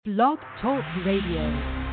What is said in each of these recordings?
Blog Talk Radio.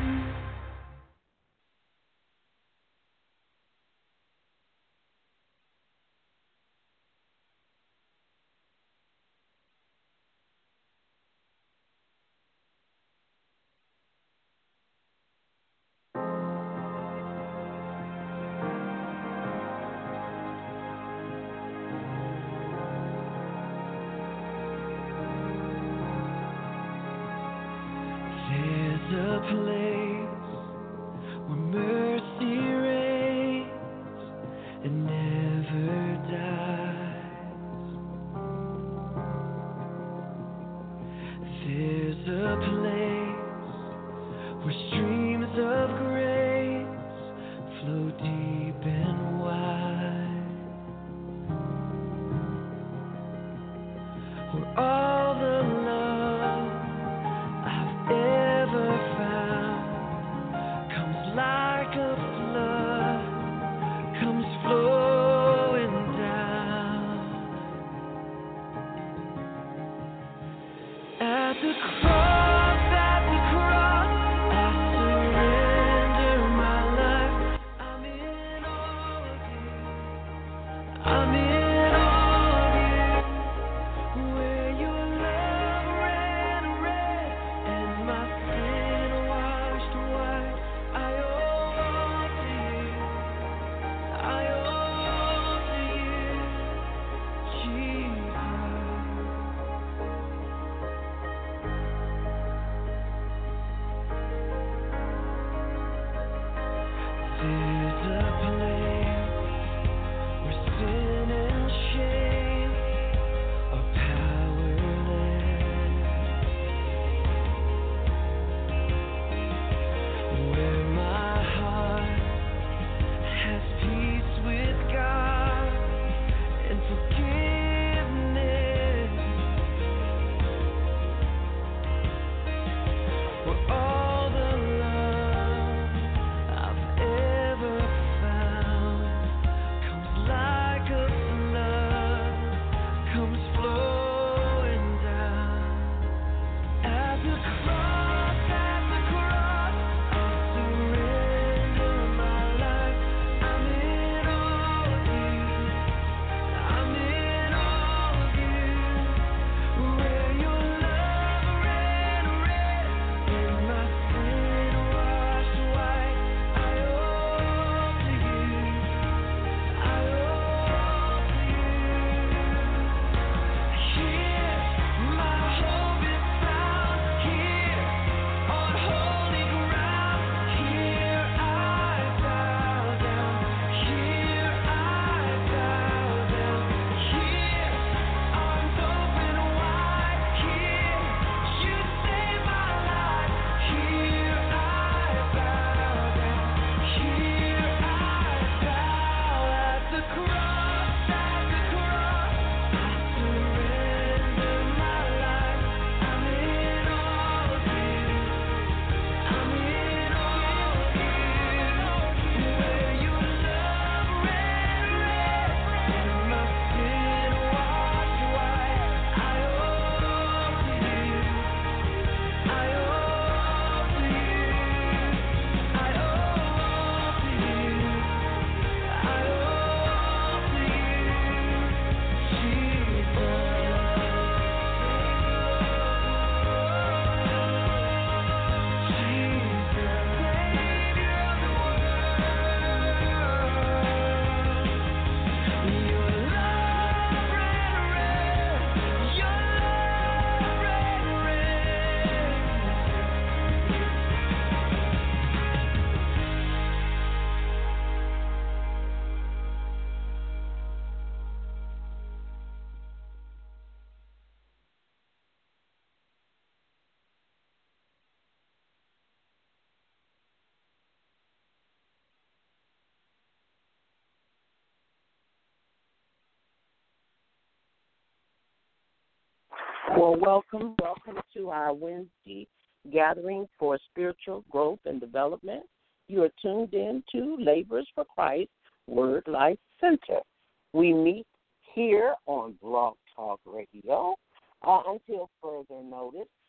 Well, welcome to our Wednesday gathering for spiritual growth and development. You are tuned in to Laborers for Christ Word Life Center. We meet here on Blog Talk Radio until further notice.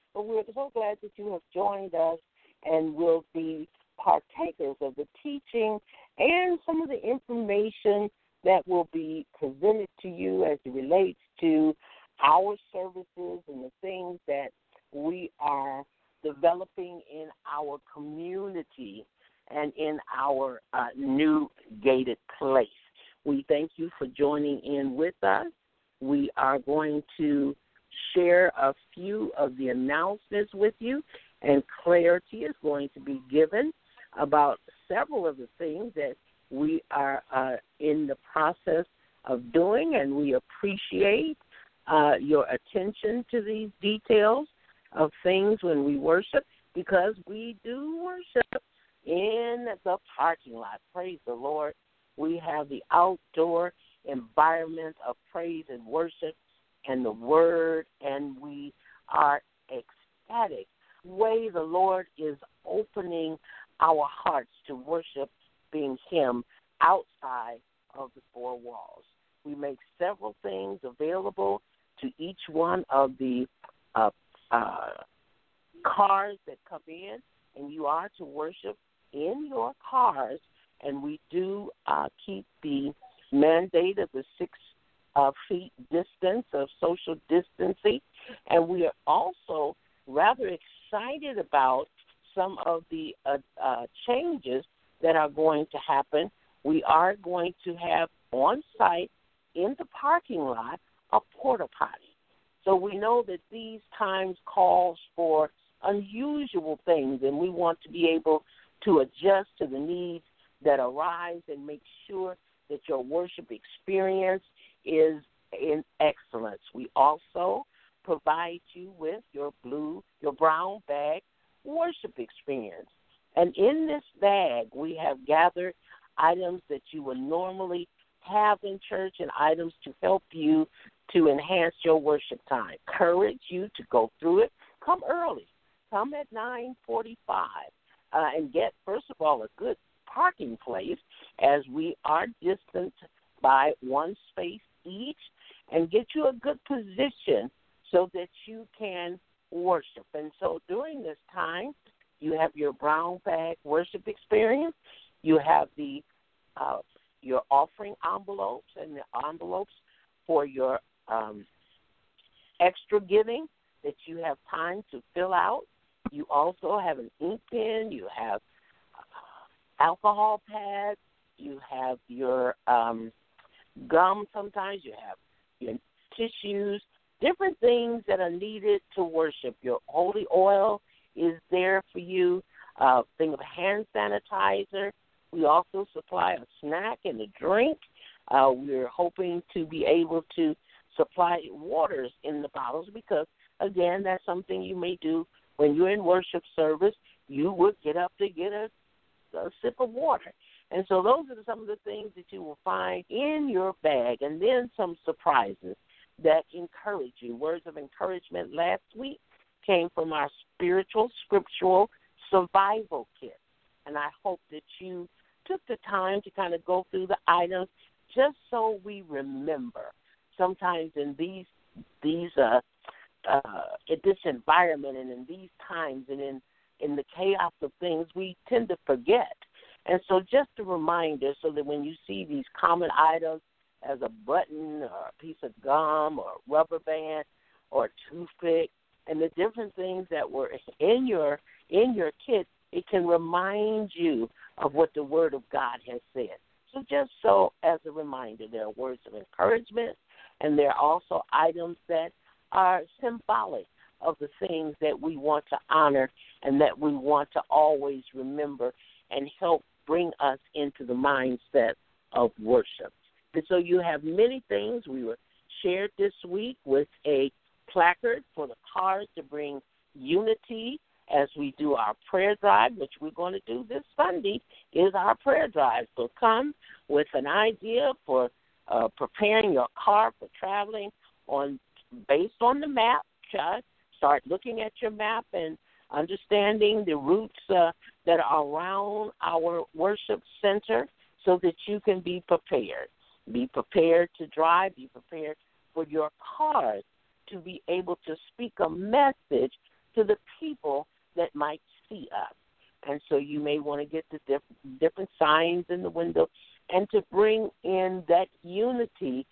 But we're so glad that you have joined us and will be partakers of the teaching and some of the information that will be presented to you as it relates to our services and the things that we are developing in our community and in our new gated place. We thank you for joining in with us. We are going to share a few of the announcements with you, and clarity is going to be given about several of the things that we are in the process of doing, and we appreciate your attention to these details of things when we worship, because we do worship in the parking lot. Praise the Lord. We have the outdoor environment of praise and worship and the word, and we are ecstatic. The way the Lord is opening our hearts to worship being Him outside of the four walls. We make several things available to each one of the cars that come in, and you are to worship in your cars, and we do keep the mandate of the 6 feet distance of social distancing, and we are also rather excited about some of the changes that are going to happen. We are going to have on site in the parking lot a porta potty. So we know that these times calls for unusual things, and we want to be able to adjust to the needs that arise and make sure that your worship experience is in excellence. We also provide you with your brown bag worship experience. And in this bag, we have gathered items that you would normally have in church and items to help you to enhance your worship time. Encourage you to go through it. Come early. Come at 9:45 and get, first of all, a good parking place, as we are distant by one space each, and get you a good position so that you can worship. And so during this time, you have your brown bag worship experience. You have the your offering envelopes and the envelopes for your extra giving that you have time to fill out. You also have an ink pen. You have alcohol pads. You have your gum sometimes. You have your tissues, different things that are needed to worship. Your holy oil is there for you, a thing of hand sanitizer. We also supply a snack and a drink. We're hoping to be able to supply waters in the bottles because, again, that's something you may do when you're in worship service. You would get up to get a sip of water. And so those are some of the things that you will find in your bag, and then some surprises that encourage you. Words of encouragement last week came from our spiritual, scriptural survival kit. And I hope that you took the time to kind of go through the items just so we remember. Sometimes in in this environment and in these times and in the chaos of things, we tend to forget. And so just a reminder so that when you see these common items as a button or a piece of gum or a rubber band or a toothpick and the different things that were in your kit, it can remind you of what the Word of God has said. So just so as a reminder, there are words of encouragement, and there are also items that are symbolic of the things that we want to honor and that we want to always remember and help bring us into the mindset of worship. And so you have many things. We were shared this week with a placard for the cars to bring unity as we do our prayer drive, which we're going to do this Sunday, is our prayer drive. So come with an idea for preparing your car for traveling based on the map. Start looking at your map and understanding the routes that are around our worship center so that you can be prepared. Be prepared to drive. Be prepared for your cars to be able to speak a message to the people that might see us. And so you may want to get the different signs in the window and to bring in that unity.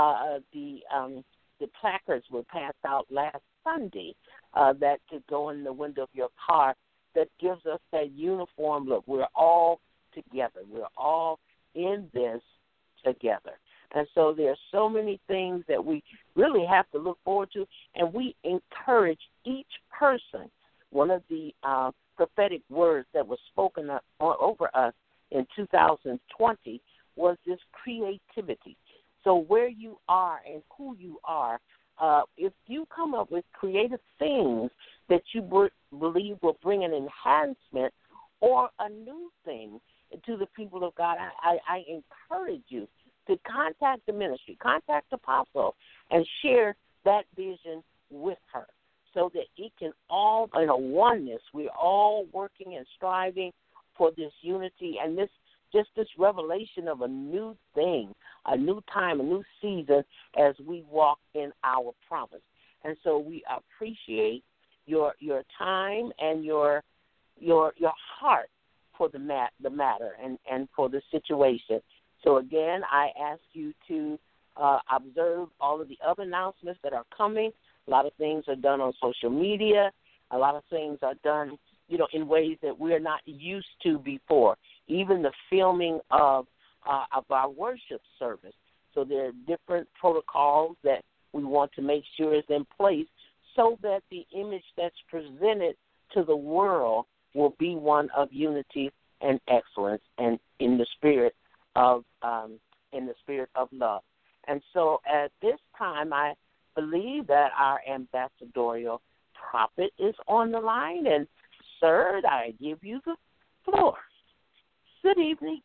The placards were passed out last Sunday that could go in the window of your car that gives us that uniform look. We're all together. We're all in this together. And so there are so many things that we really have to look forward to, and we encourage each person. One of the prophetic words that was spoken over us in 2020 was this creativity. So where you are and who you are, if you come up with creative things that you believe will bring an enhancement or a new thing to the people of God, I encourage you to contact the ministry, contact Apostle, and share that vision with her so that it can all, in a oneness, we're all working and striving for this unity and this revelation of a new thing, a new time, a new season as we walk in our promise. And so we appreciate your time and your heart for the matter and for the situation. So again, I ask you to observe all of the other announcements that are coming. A lot of things are done on social media. A lot of things are done, in ways that we're not used to before. Even the filming of our worship service. So there are different protocols that we want to make sure is in place so that the image that's presented to the world will be one of unity and excellence and in the spirit of love. And so at this time, I believe that our ambassadorial prophet is on the line. And, sir, I give you the floor. Good evening.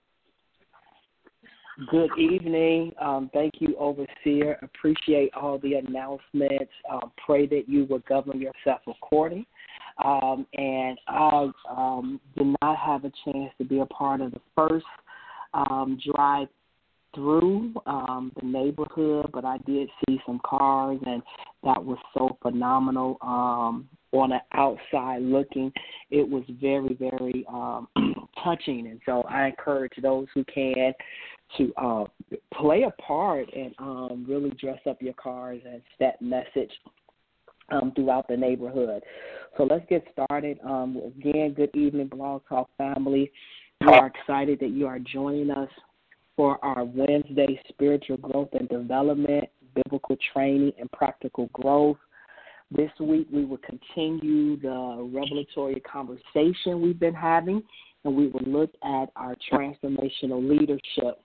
Good evening. Thank you, Overseer. Appreciate all the announcements. Pray that you will govern yourself according. And I did not have a chance to be a part of the first drive through the neighborhood, but I did see some cars, and that was so phenomenal. On the outside looking, it was very, very touching. And so I encourage those who can to play a part and really dress up your cars and that message throughout the neighborhood. So let's get started. Again, good evening, Blog Talk family. We are excited that you are joining us for our Wednesday Spiritual Growth and Development, Biblical Training, and Practical Growth. This week we will continue the revelatory conversation we've been having, and we will look at our transformational leadership.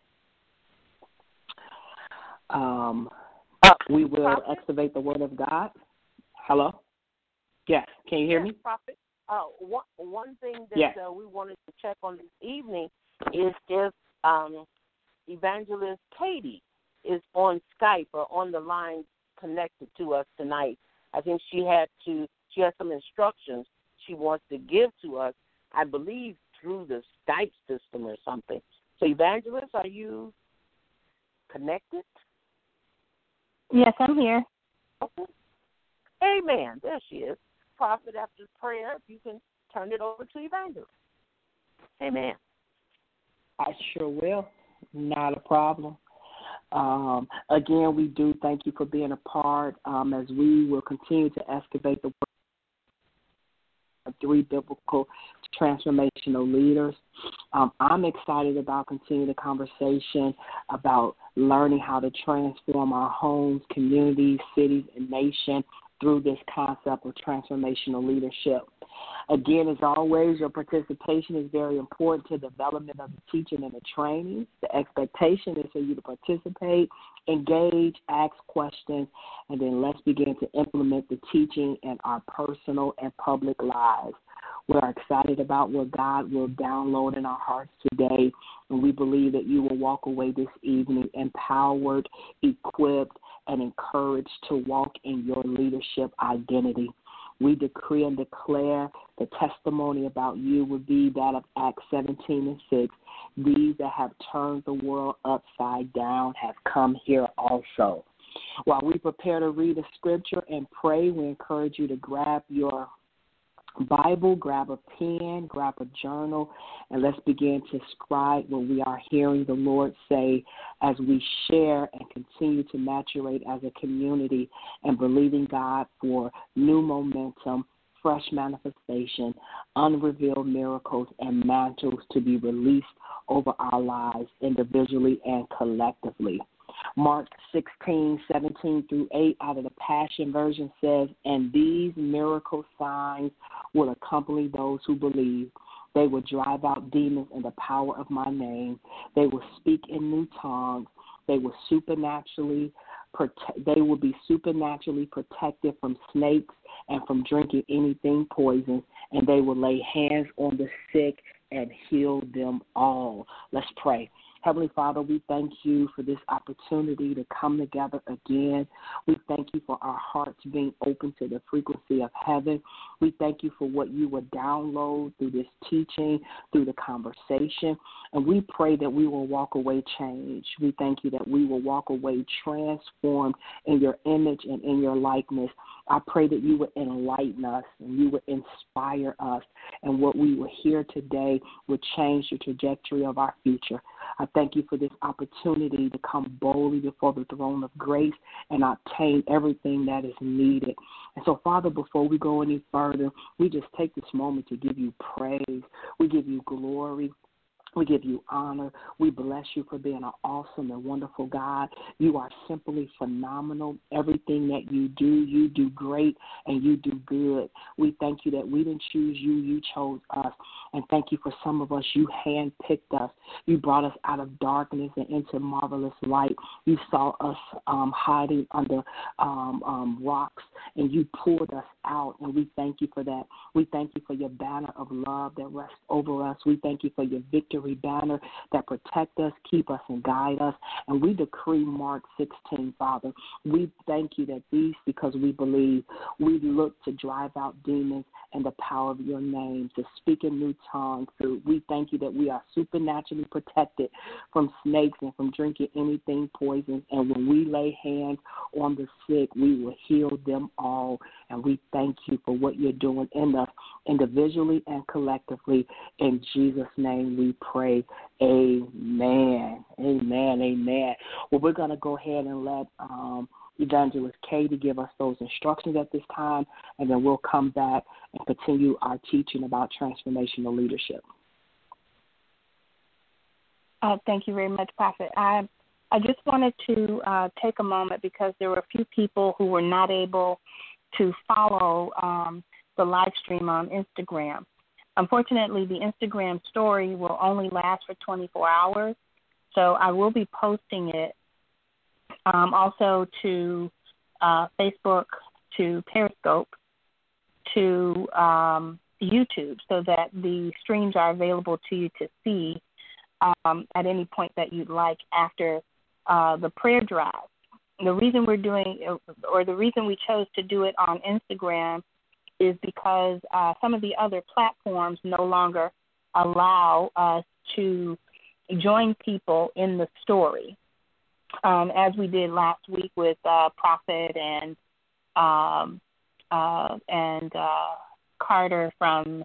We will excavate the Word of God. Hello? Yes. Can you hear me? Prophet. One thing that we wanted to check on this evening is if Evangelist Katie is on Skype or on the line connected to us tonight. I think she has some instructions she wants to give to us, I believe, through the Skype system or something. So, Evangelist, are you connected? Yes, I'm here. Okay. Amen. There she is. Prophet, after prayer, if you can turn it over to Evangelist. Amen. I sure will. Not a problem. Again, we do thank you for being a part as we will continue to excavate the work of 3 biblical transformational leaders. I'm excited about continuing the conversation about learning how to transform our homes, communities, cities, and nation through this concept of transformational leadership. Again, as always, your participation is very important to the development of the teaching and the training. The expectation is for you to participate, engage, ask questions, and then let's begin to implement the teaching in our personal and public lives. We're excited about what God will download in our hearts today, and we believe that you will walk away this evening empowered, equipped, and encouraged to walk in your leadership identity. We decree and declare the testimony about you would be that of Acts 17:6. These that have turned the world upside down have come here also. While we prepare to read the scripture and pray, we encourage you to grab your Bible, grab a pen, grab a journal, and let's begin to scribe what we are hearing the Lord say as we share and continue to maturate as a community and believing God for new momentum, fresh manifestation, unrevealed miracles, and mantles to be released over our lives individually and collectively. Mark 16:17-8 out of the Passion Version says, "And these miracle signs will accompany those who believe. They will drive out demons in the power of my name. They will speak in new tongues. They will be supernaturally protected from snakes and from drinking anything poisonous, and they will lay hands on the sick and heal them all." Let's pray. Heavenly Father, we thank you for this opportunity to come together again. We thank you for our hearts being open to the frequency of heaven. We thank you for what you will download through this teaching, through the conversation. And we pray that we will walk away changed. We thank you that we will walk away transformed in your image and in your likeness. I pray that you would enlighten us and you would inspire us. And what we will hear today would change the trajectory of our future. I thank you for this opportunity to come boldly before the throne of grace and obtain everything that is needed. And so, Father, before we go any further, we just take this moment to give you praise. We give you glory. We give you honor. We bless you for being an awesome and wonderful God. You are simply phenomenal. Everything that you do great and you do good. We thank you that we didn't choose you, you chose us. And thank you for some of us, you handpicked us. You brought us out of darkness and into marvelous light. You saw us hiding under rocks, and you pulled us out, and we thank you for that. We thank you for your banner of love that rests over us. We thank you for your victory banner that protect us, keep us, and guide us. And we decree Mark 16, Father. We thank you that these, because we believe, we look to drive out demons and the power of your name, to speak in new tongues. So we thank you that we are supernaturally protected from snakes and from drinking anything poisonous. And when we lay hands on the sick, we will heal them all. And we thank you for what you're doing in us, individually and collectively. In Jesus' name we pray. Amen. Amen. Amen. Well, we're going to go ahead and let Evangelist Katie give us those instructions at this time, and then we'll come back and continue our teaching about transformational leadership. Thank you very much, Prophet. I just wanted to take a moment because there were a few people who were not able to follow the live stream on Instagram. Unfortunately, the Instagram story will only last for 24 hours, so I will be posting it also to Facebook, to Periscope, to YouTube, so that the streams are available to you to see at any point that you'd like after the prayer drive. The reason we're doing, or the reason we chose to do it on Instagram, is because some of the other platforms no longer allow us to join people in the story, as we did last week with Prophet and Carter from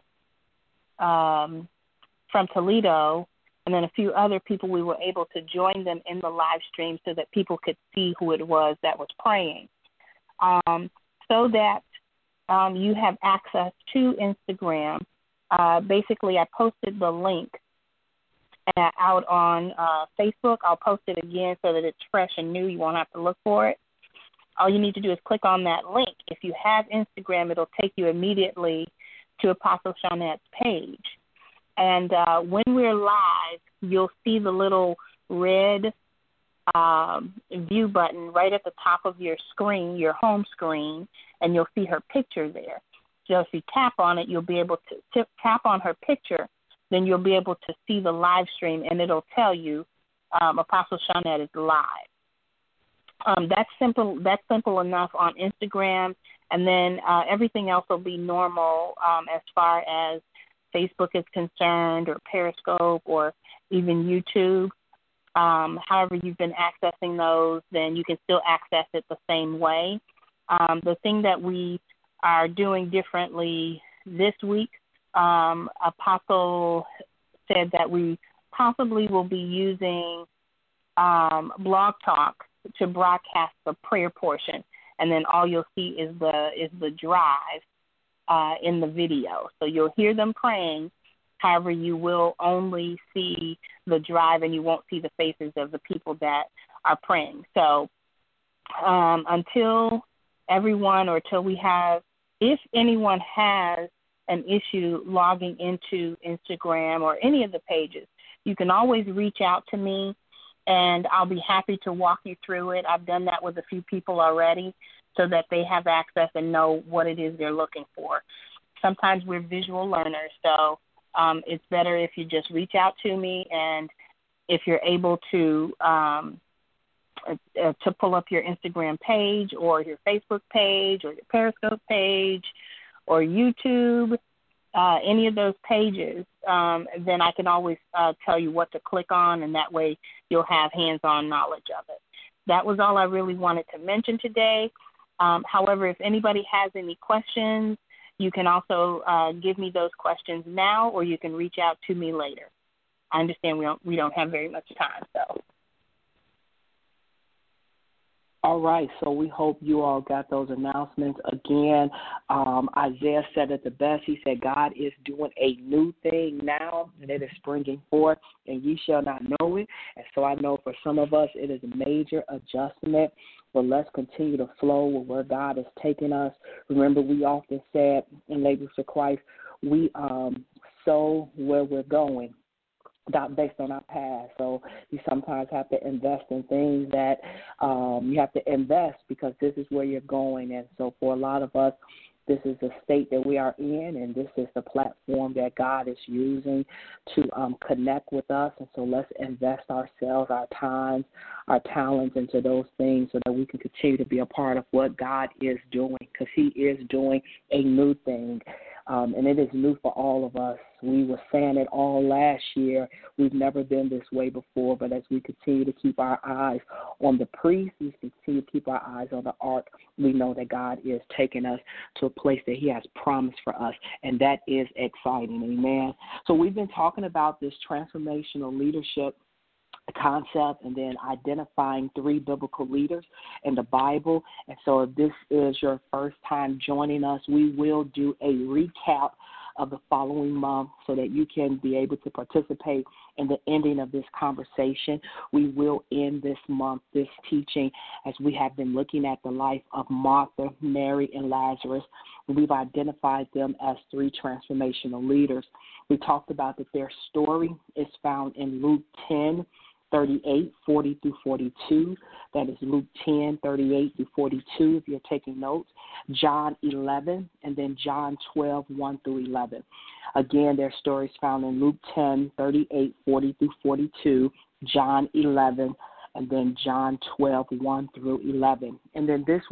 Toledo, and then a few other people. We were able to join them in the live stream so that people could see who it was that was praying, so that you have access to Instagram. Basically, I posted the link out on Facebook. I'll post it again so that it's fresh and new. You won't have to look for it. All you need to do is click on that link. If you have Instagram, it'll take you immediately to Apostle Shawnette's page. And when we're live, you'll see the little red view button right at the top of your screen, your home screen, and you'll see her picture there. So if you tap on it, you'll be able to tap on her picture, then you'll be able to see the live stream, and it'll tell you Apostle Shawnette is live. That's simple enough on Instagram, and then everything else will be normal as far as Facebook is concerned, or Periscope, or even YouTube. However you've been accessing those, then you can still access it the same way. The thing that we are doing differently this week, Apostle said that we possibly will be using Blog Talk to broadcast the prayer portion, and then all you'll see is the drive in the video. So you'll hear them praying. However, you will only see the drive, and you won't see the faces of the people that are praying. So until we have, if anyone has an issue logging into Instagram or any of the pages, you can always reach out to me, and I'll be happy to walk you through it. I've done that with a few people already so that they have access and know what it is they're looking for. Sometimes we're visual learners, so it's better if you just reach out to me, and if you're able to pull up your Instagram page or your Facebook page or your Periscope page or YouTube, any of those pages, then I can always tell you what to click on, and that way you'll have hands-on knowledge of it. That was all I really wanted to mention today. However, if anybody has any questions, you can also give me those questions now, or you can reach out to me later. I understand we don't have very much time, so. All right, so we hope you all got those announcements. Again, Isaiah said it the best. He said, God is doing a new thing now, and it is springing forth, and ye shall not know it. And so I know for some of us it is a major adjustment, but let's continue to flow with where God has taken us. Remember, we often said in Labors for Christ, we sow where we're going, not based on our past. So you sometimes have to invest in things that you have to invest because this is where you're going. And so for a lot of us, this is the state that we are in, and this is the platform that God is using to connect with us. And so let's invest ourselves, our times, our talents into those things so that we can continue to be a part of what God is doing, because he is doing a new thing. And it is new for all of us. We were saying it all last year. We've never been this way before, but as we continue to keep our eyes on the priest, we continue to keep our eyes on the ark, we know that God is taking us to a place that he has promised for us, and that is exciting. Amen. So we've been talking about this transformational leadership concept and then identifying 3 biblical leaders in the Bible. And so if this is your first time joining us, we will do a recap of the following month so that you can be able to participate in the ending of this conversation. We will end this month, this teaching, as we have been looking at the life of Martha, Mary, and Lazarus. We've identified them as 3 transformational leaders. We talked about that their story is found in Luke 10, 38, 40 through 42. That is Luke 10, 38 through 42, if you're taking notes. John 11, and then John 12, 1 through 11. Again, their stories found in Luke 10, 38, 40 through 42, John 11, and then John 12, 1 through 11. And then this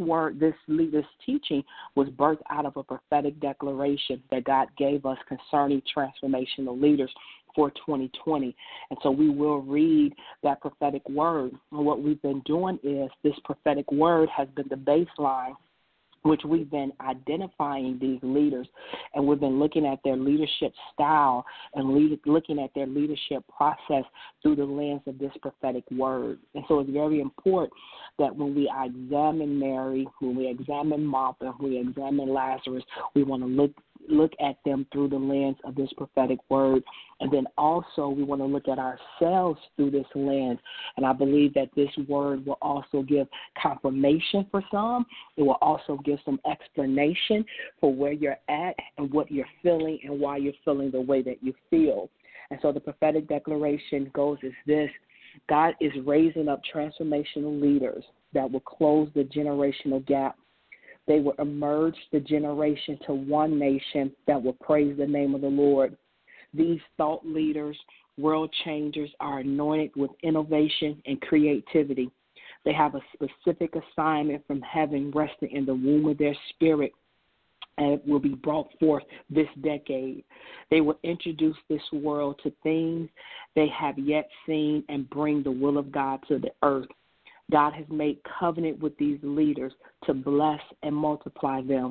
teaching was birthed out of a prophetic declaration that God gave us concerning transformational leaders for 2020. And so we will read that prophetic word. And what we've been doing is this prophetic word has been the baseline which we've been identifying these leaders, and we've been looking at their leadership style and looking at their leadership process through the lens of this prophetic word. And so it's very important that when we examine Mary, when we examine Martha, when we examine Lazarus, we want to look at them through the lens of this prophetic word. And then also we want to look at ourselves through this lens. And I believe that this word will also give confirmation for some. It will also give some explanation for where you're at and what you're feeling and why you're feeling the way that you feel. And so the prophetic declaration goes as this: God is raising up transformational leaders that will close the generational gap. They will emerge the generation to one nation that will praise the name of the Lord. These thought leaders, world changers, are anointed with innovation and creativity. They have a specific assignment from heaven resting in the womb of their spirit, and it will be brought forth this decade. They will introduce this world to things they have yet seen and bring the will of God to the earth. God has made covenant with these leaders to bless and multiply them.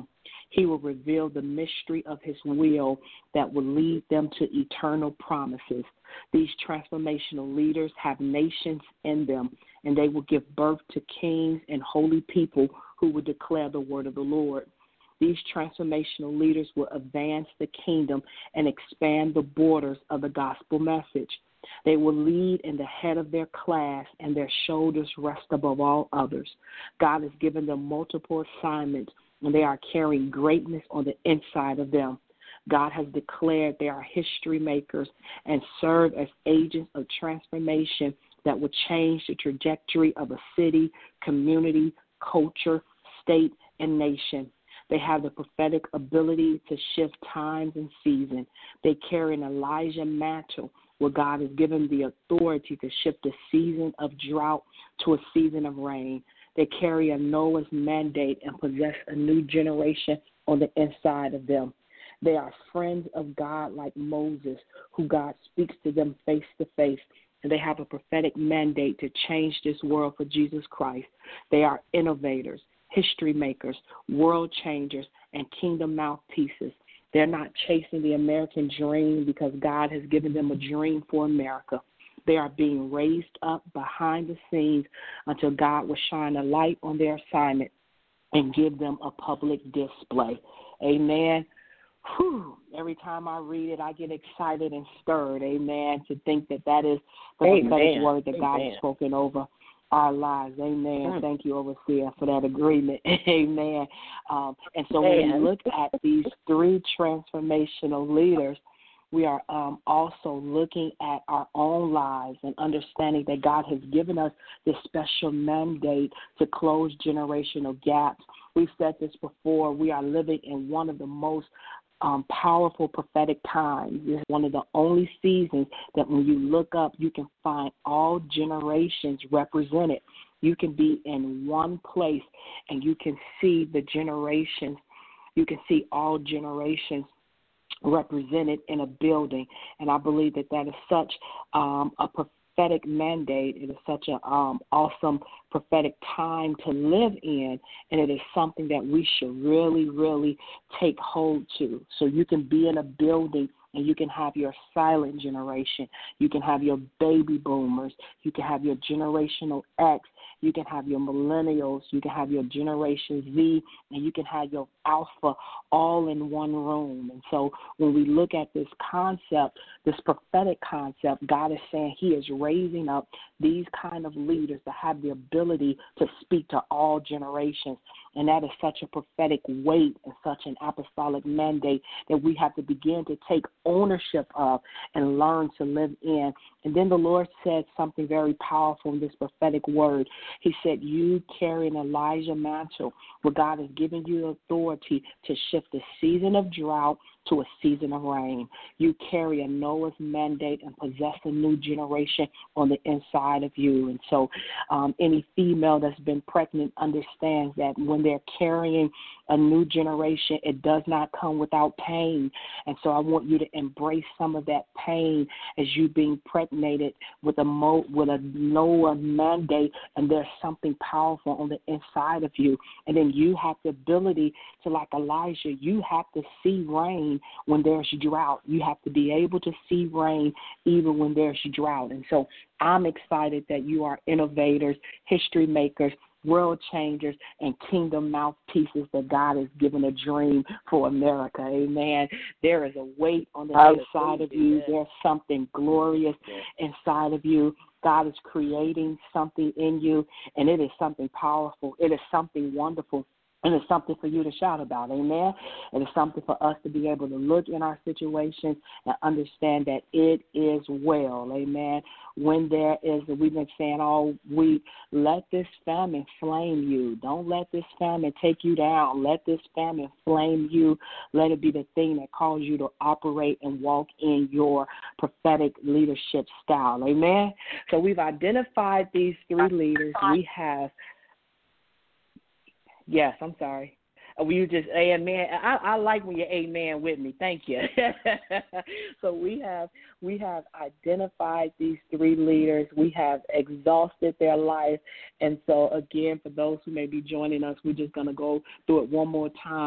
He will reveal the mystery of his will that will lead them to eternal promises. These transformational leaders have nations in them, and they will give birth to kings and holy people who will declare the word of the Lord. These transformational leaders will advance the kingdom and expand the borders of the gospel message. They will lead in the head of their class, and their shoulders rest above all others. God has given them multiple assignments, and they are carrying greatness on the inside of them. God has declared they are history makers and serve as agents of transformation that will change the trajectory of a city, community, culture, state, and nation. They have the prophetic ability to shift times and seasons. They carry an Elijah mantle where God has given the authority to shift a season of drought to a season of rain. They carry a Noah's mandate and possess a new generation on the inside of them. They are friends of God like Moses, who God speaks to them face to face, and they have a prophetic mandate to change this world for Jesus Christ. They are innovators, history makers, world changers, and kingdom mouthpieces. They're not chasing the American dream because God has given them a dream for America. They are being raised up behind the scenes until God will shine a light on their assignment and give them a public display. Amen. Whew. Every time I read it, I get excited and stirred, amen, to think that that is the prophetic word that God has spoken over our lives. Amen. Thank you, Overseer, for that agreement. Amen. And so when we look at these three transformational leaders, we are also looking at our own lives and understanding that God has given us this special mandate to close generational gaps. We've said this before. We are living in one of the most powerful prophetic times. This is one of the only seasons that when you look up, you can find all generations represented. You can be in one place and you can see the generations. You can see all generations represented in a building. And I believe that that is such a prophetic mandate. It is such an awesome prophetic time to live in, and it is something that we should really, really take hold to. So you can be in a building and you can have your silent generation. You can have your baby boomers. You can have your generational X. You can have your millennials. You can have your Generation Z, and you can have your Alpha all in one room. And so when we look at this concept, this prophetic concept, God is saying he is raising up these kind of leaders to have the ability to speak to all generations. And that is such a prophetic weight and such an apostolic mandate that we have to begin to take ownership of and learn to live in. And then the Lord said something very powerful in this prophetic word. He said, you carry an Elijah mantle where God has given you authority to shift the season of drought to a season of rain. You carry a Noah's mandate and possess a new generation on the inside of you. And so any female that's been pregnant understands that when they're carrying a new generation, it does not come without pain. And so I want you to embrace some of that pain as you being pregnated with a Noah mandate, and there's something powerful on the inside of you. And then you have the ability to, like Elijah, you have to see rain when there's drought. You have to be able to see rain even when there's drought. And so I'm excited that you are innovators, history makers, world changers, and kingdom mouthpieces that God has given a dream for America. Amen. There is a weight on the inside of you. There's something glorious inside of you. God is creating something in you, and it is something powerful. It is something wonderful. And it's something for you to shout about, amen? And it's something for us to be able to look in our situations and understand that it is well, amen? When there is, we've been saying all week, let this famine flame you. Don't let this famine take you down. Let this famine flame you. Let it be the thing that calls you to operate and walk in your prophetic leadership style, amen? So we've identified these three leaders. We have... Yes, I'm sorry. You just amen. I like when you amen with me. Thank you. So we have identified these three leaders. We have exhausted their life. And so again, for those who may be joining us, we're just going to go through it one more time.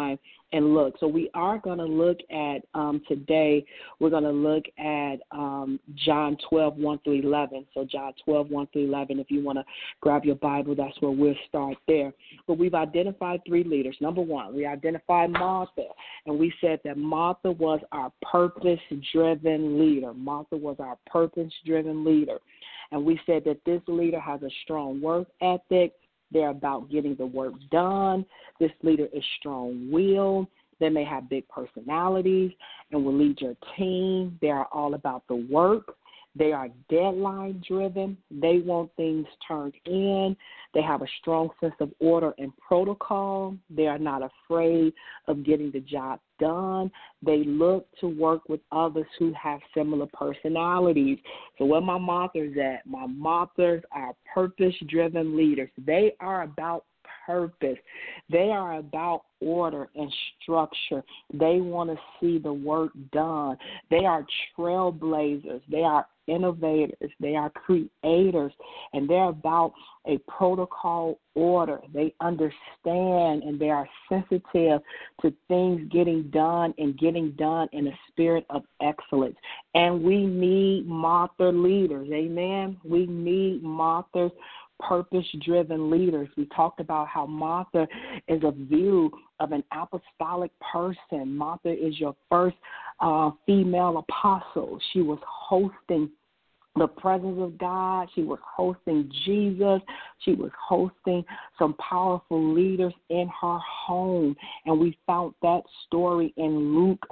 and look. So we are going to look at today, we're going to look at John 12, 1 through 11. So John 12, 1 through 11, if you want to grab your Bible, that's where we'll start there. But we've identified three leaders. Number one, we identified Martha, and we said that Martha was our purpose-driven leader. Martha was our purpose-driven leader. And we said that this leader has a strong work ethic. They're about getting the work done. This leader is strong-willed. They may have big personalities and will lead your team. They are all about the work. They are deadline-driven. They want things turned in. They have a strong sense of order and protocol. They are not afraid of getting the job done. They look to work with others who have similar personalities. So where my Marthas at? My Marthas are purpose-driven leaders. They are about purpose. They are about order and structure. They want to see the work done. They are trailblazers. They are innovators. They are creators, and they're about a protocol order. They understand and they are sensitive to things getting done and getting done in a spirit of excellence. And we need Martha leaders. Amen. We need Martha's purpose-driven leaders. We talked about how Martha is a view of an apostolic person. Martha is your first female apostle. She was hosting the presence of God. She was hosting Jesus. She was hosting some powerful leaders in her home. And we found that story in Luke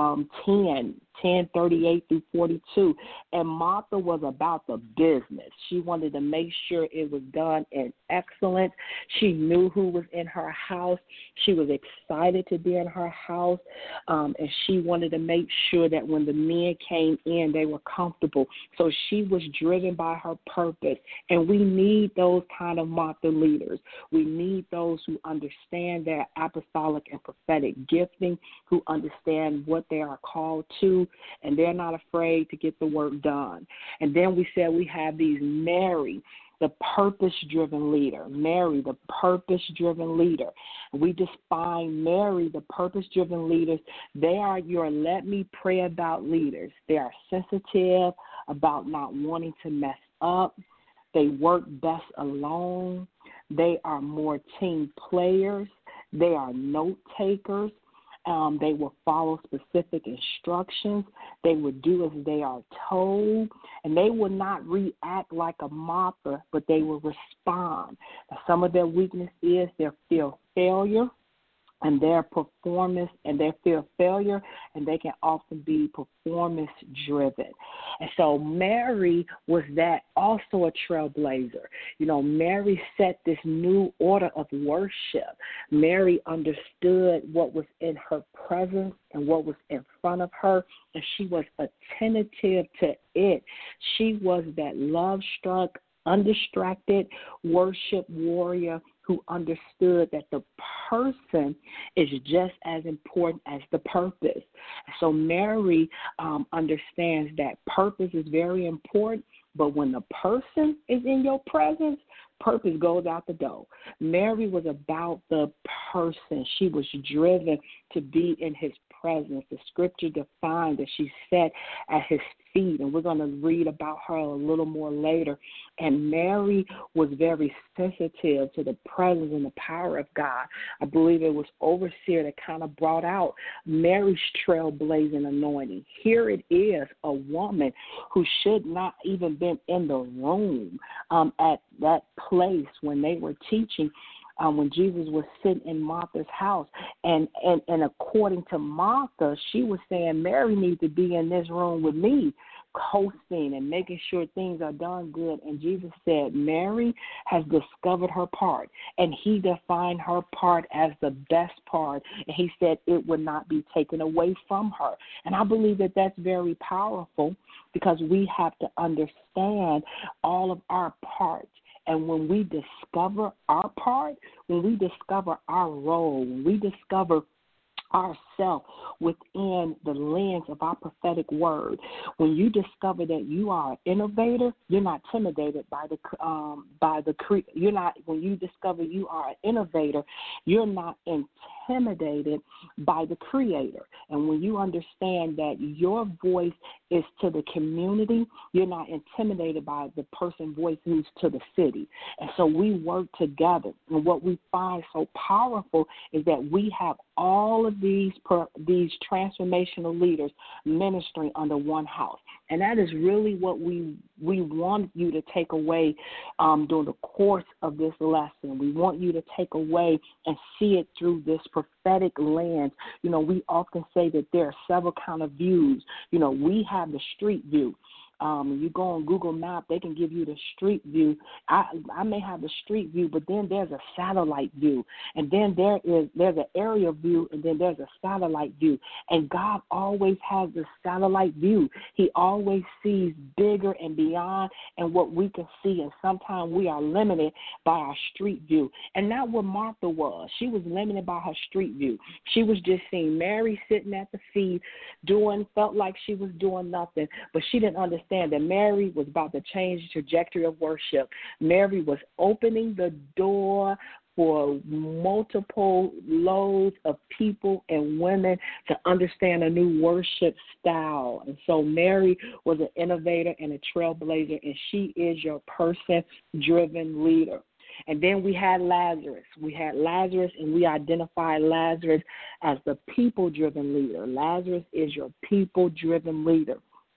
10:38 through 42. And Martha was about the business. She wanted to make sure it was done in excellence. She knew who was in her house. She was excited to be in her house. And she wanted to make sure that when the men came in, they were comfortable. So she was driven by her purpose. And we need those kind of Martha leaders. We need those who understand their apostolic and prophetic gifting, who understand what they are called to, and they're not afraid to get the work done. And then we said we have these Mary, the purpose-driven leader. Mary, the purpose-driven leader. We define Mary, the purpose-driven leaders. They are your let me pray about leaders. They are sensitive about not wanting to mess up. They work best alone. They are more team players. They are note takers. They will follow specific instructions. They will do as they are told, and they will not react like a Martha, but they will respond. Now, some of their weakness is their fear of failure and their performance, and their fear of failure, and they can often be performance driven. And so Mary was that also a trailblazer. You know, Mary set this new order of worship. Mary understood what was in her presence and what was in front of her, and she was attentive to it. She was that love-struck, undistracted worship warrior who understood that the person is just as important as the purpose. So Mary understands that purpose is very important, but when the person is in your presence, purpose goes out the door. Mary was about the person. She was driven to be in his presence. The scripture defined that she sat at his feet, and we're going to read about her a little more later. And Mary was very sensitive to the presence and the power of God. I believe it was Overseer that kind of brought out Mary's trailblazing anointing. Here it is, a woman who should not even been in the room at that place when they were teaching, when Jesus was sitting in Martha's house. And according to Martha, she was saying, Mary needs to be in this room with me, hosting and making sure things are done good. And Jesus said, Mary has discovered her part, and he defined her part as the best part. And he said it would not be taken away from her. And I believe that that's very powerful, because we have to understand all of our parts. And when we discover our part, when we discover our role, when we discover ourselves within the lens of our prophetic word, when you discover that you are an innovator, you're not intimidated when you discover you are an innovator, you're not intimidated by the Creator. And when you understand that your voice is to the community, you're not intimidated by the person's voice who's to the city. And so we work together. And what we find so powerful is that we have all of these transformational leaders ministering under one house. And that is really what we want you to take away during the course of this lesson. We want you to take away and see it through this prophetic lens. You know, we often say that there are several kind of views. You know, we have the street view. You go on Google Maps, they can give you the street view. I may have the street view, but then there's a satellite view, and then there's an aerial view, and then there's a satellite view. And God always has the satellite view. He always sees bigger and beyond and what we can see, and sometimes we are limited by our street view. And not what Martha was. She was limited by her street view. She was just seeing Mary sitting at the feet, felt like she was doing nothing, but she didn't understand that Mary was about to change the trajectory of worship. Mary was opening the door for multiple loads of people and women to understand a new worship style. And so Mary was an innovator and a trailblazer, and she is your person-driven leader. And then we had Lazarus. And we identified Lazarus as the people-driven leader. Lazarus is your people-driven leader.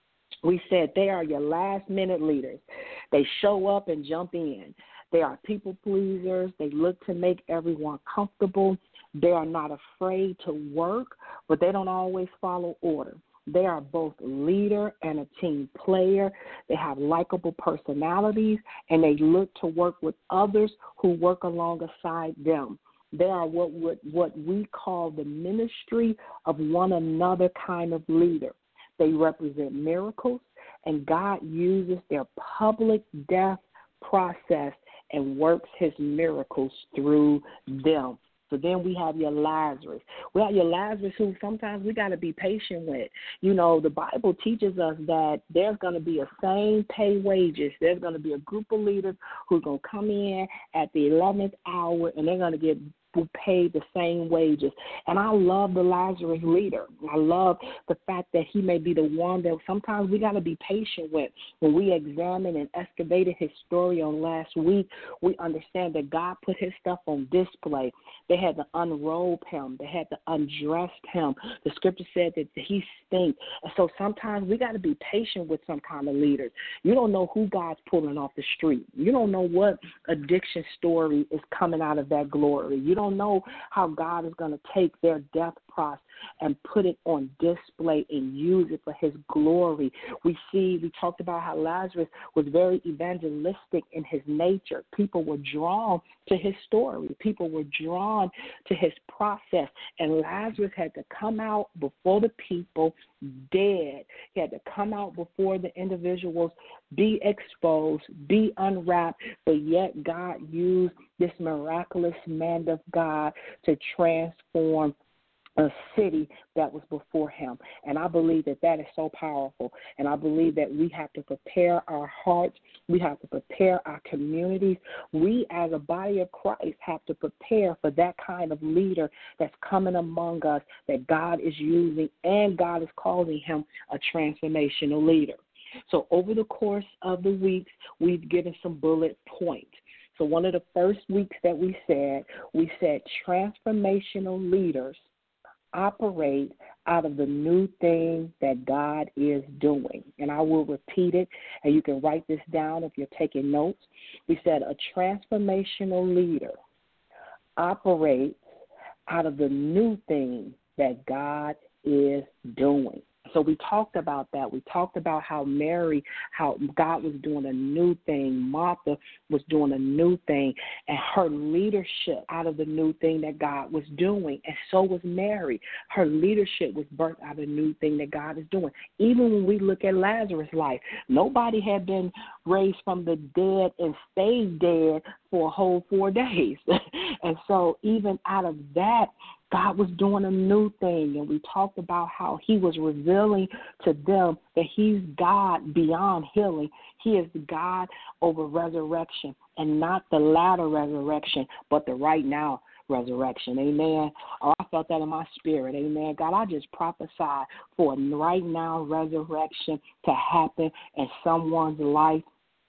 We said they are your last-minute leaders. They show up and jump in. They are people pleasers. They look to make everyone comfortable. They are not afraid to work, but they don't always follow order. They are both a leader and a team player. They have likable personalities, and they look to work with others who work alongside them. They are what we call the ministry of one another kind of leader. They represent miracles, and God uses their public death process and works his miracles through them. So then we have your Lazarus. We have your Lazarus who sometimes we got to be patient with. You know, the Bible teaches us that there's going to be a same pay wages. There's going to be a group of leaders who's going to come in at the 11th hour, and they're going to get paid the same wages. And I love the Lazarus leader. I love the fact that he may be the one that sometimes we got to be patient with. When we examined and excavated his story on last week, we understand that God put his stuff on display. They had to unrobe him. They had to undress him. The scripture said that he stank. And so sometimes we got to be patient with some kind of leaders. You don't know who God's pulling off the street. You don't know what addiction story is coming out of that glory. You don't know how God is going to take their death process and put it on display and use it for his glory. We talked about how Lazarus was very evangelistic in his nature. People were drawn to his story. People were drawn to his process. And Lazarus had to come out before the people dead. He had to come out before the individuals, be exposed, be unwrapped, but yet God used this miraculous man of God to transform a city that was before him. And I believe that that is so powerful. And I believe that we have to prepare our hearts. We have to prepare our communities. We as a body of Christ have to prepare for that kind of leader that's coming among us that God is using, and God is calling him a transformational leader. So over the course of the weeks, we've given some bullet points. So one of the first weeks that we said transformational leaders operate out of the new thing that God is doing. And I will repeat it, and you can write this down if you're taking notes. We said a transformational leader operates out of the new thing that God is doing. So we talked about that. We talked about how God was doing a new thing. Martha was doing a new thing, and her leadership out of the new thing that God was doing. And so was Mary. Her leadership was birthed out of the new thing that God is doing. Even when we look at Lazarus' life, nobody had been raised from the dead and stayed dead for a whole 4 days. And so even out of that, God was doing a new thing, and we talked about how he was revealing to them that he's God beyond healing. He is the God over resurrection, and not the latter resurrection, but the right now resurrection. Amen. Oh, I felt that in my spirit. Amen. God, I just prophesy for right now resurrection to happen in someone's life.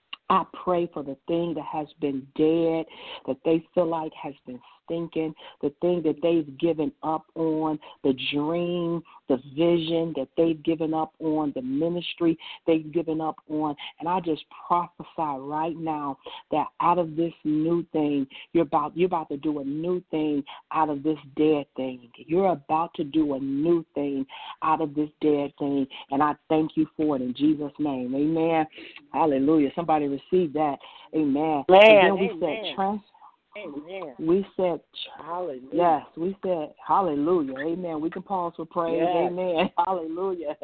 I pray for the thing that has been dead, that they feel like has been stinking, the thing that they've given up on, the dream, the vision that they've given up on, the ministry they've given up on. And I just prophesy right now that out of this new thing, you're about to do a new thing out of this dead thing. You're about to do a new thing out of this dead thing. And I thank you for it in Jesus' name. Amen. Hallelujah. Somebody receive that. Amen. Man, and then we amen. said Amen. we said, Hallelujah. yes, we said, hallelujah. Amen. We can pause for praise. Yes. Amen. Hallelujah.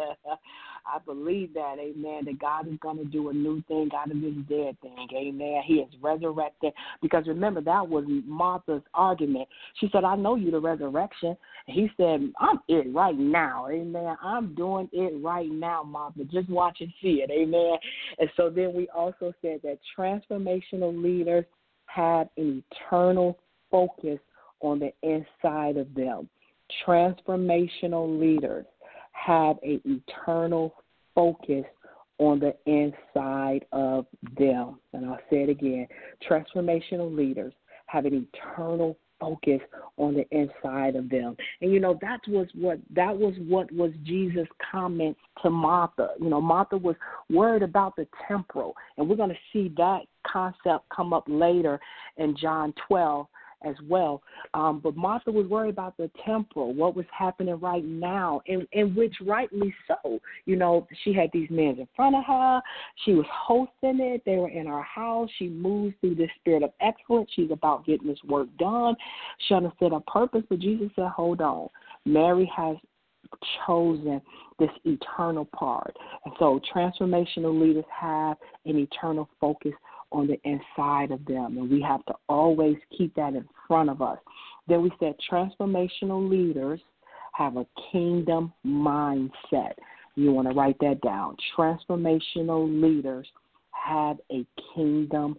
I believe that, amen, that God is going to do a new thing out of this dead thing. Amen. He is resurrected. Because remember, that was Martha's argument. She said, I know you the resurrection. And he said, I'm it right now. Amen. I'm doing it right now, Martha. Just watch and see it. Amen. And so then we also said that transformational leaders have an eternal focus on the inside of them. Transformational leaders have an eternal focus on the inside of them. And I'll say it again. Transformational leaders have an eternal focus on the inside of them. And that was what was Jesus' comments to Martha. Martha was worried about the temporal, and we're going to see that concept come up later in John 12 as well. But Martha was worried about the temporal, what was happening right now, and which rightly so. She had these men in front of her. She was hosting it. They were in her house. She moves through this spirit of excellence. She's about getting this work done. She understood her purpose, but Jesus said, hold on. Mary has chosen this eternal part. And so transformational leaders have an eternal focus on the inside of them, and we have to always keep that in front of us. Then we said transformational leaders have a kingdom mindset. You want to write that down. Transformational leaders have a kingdom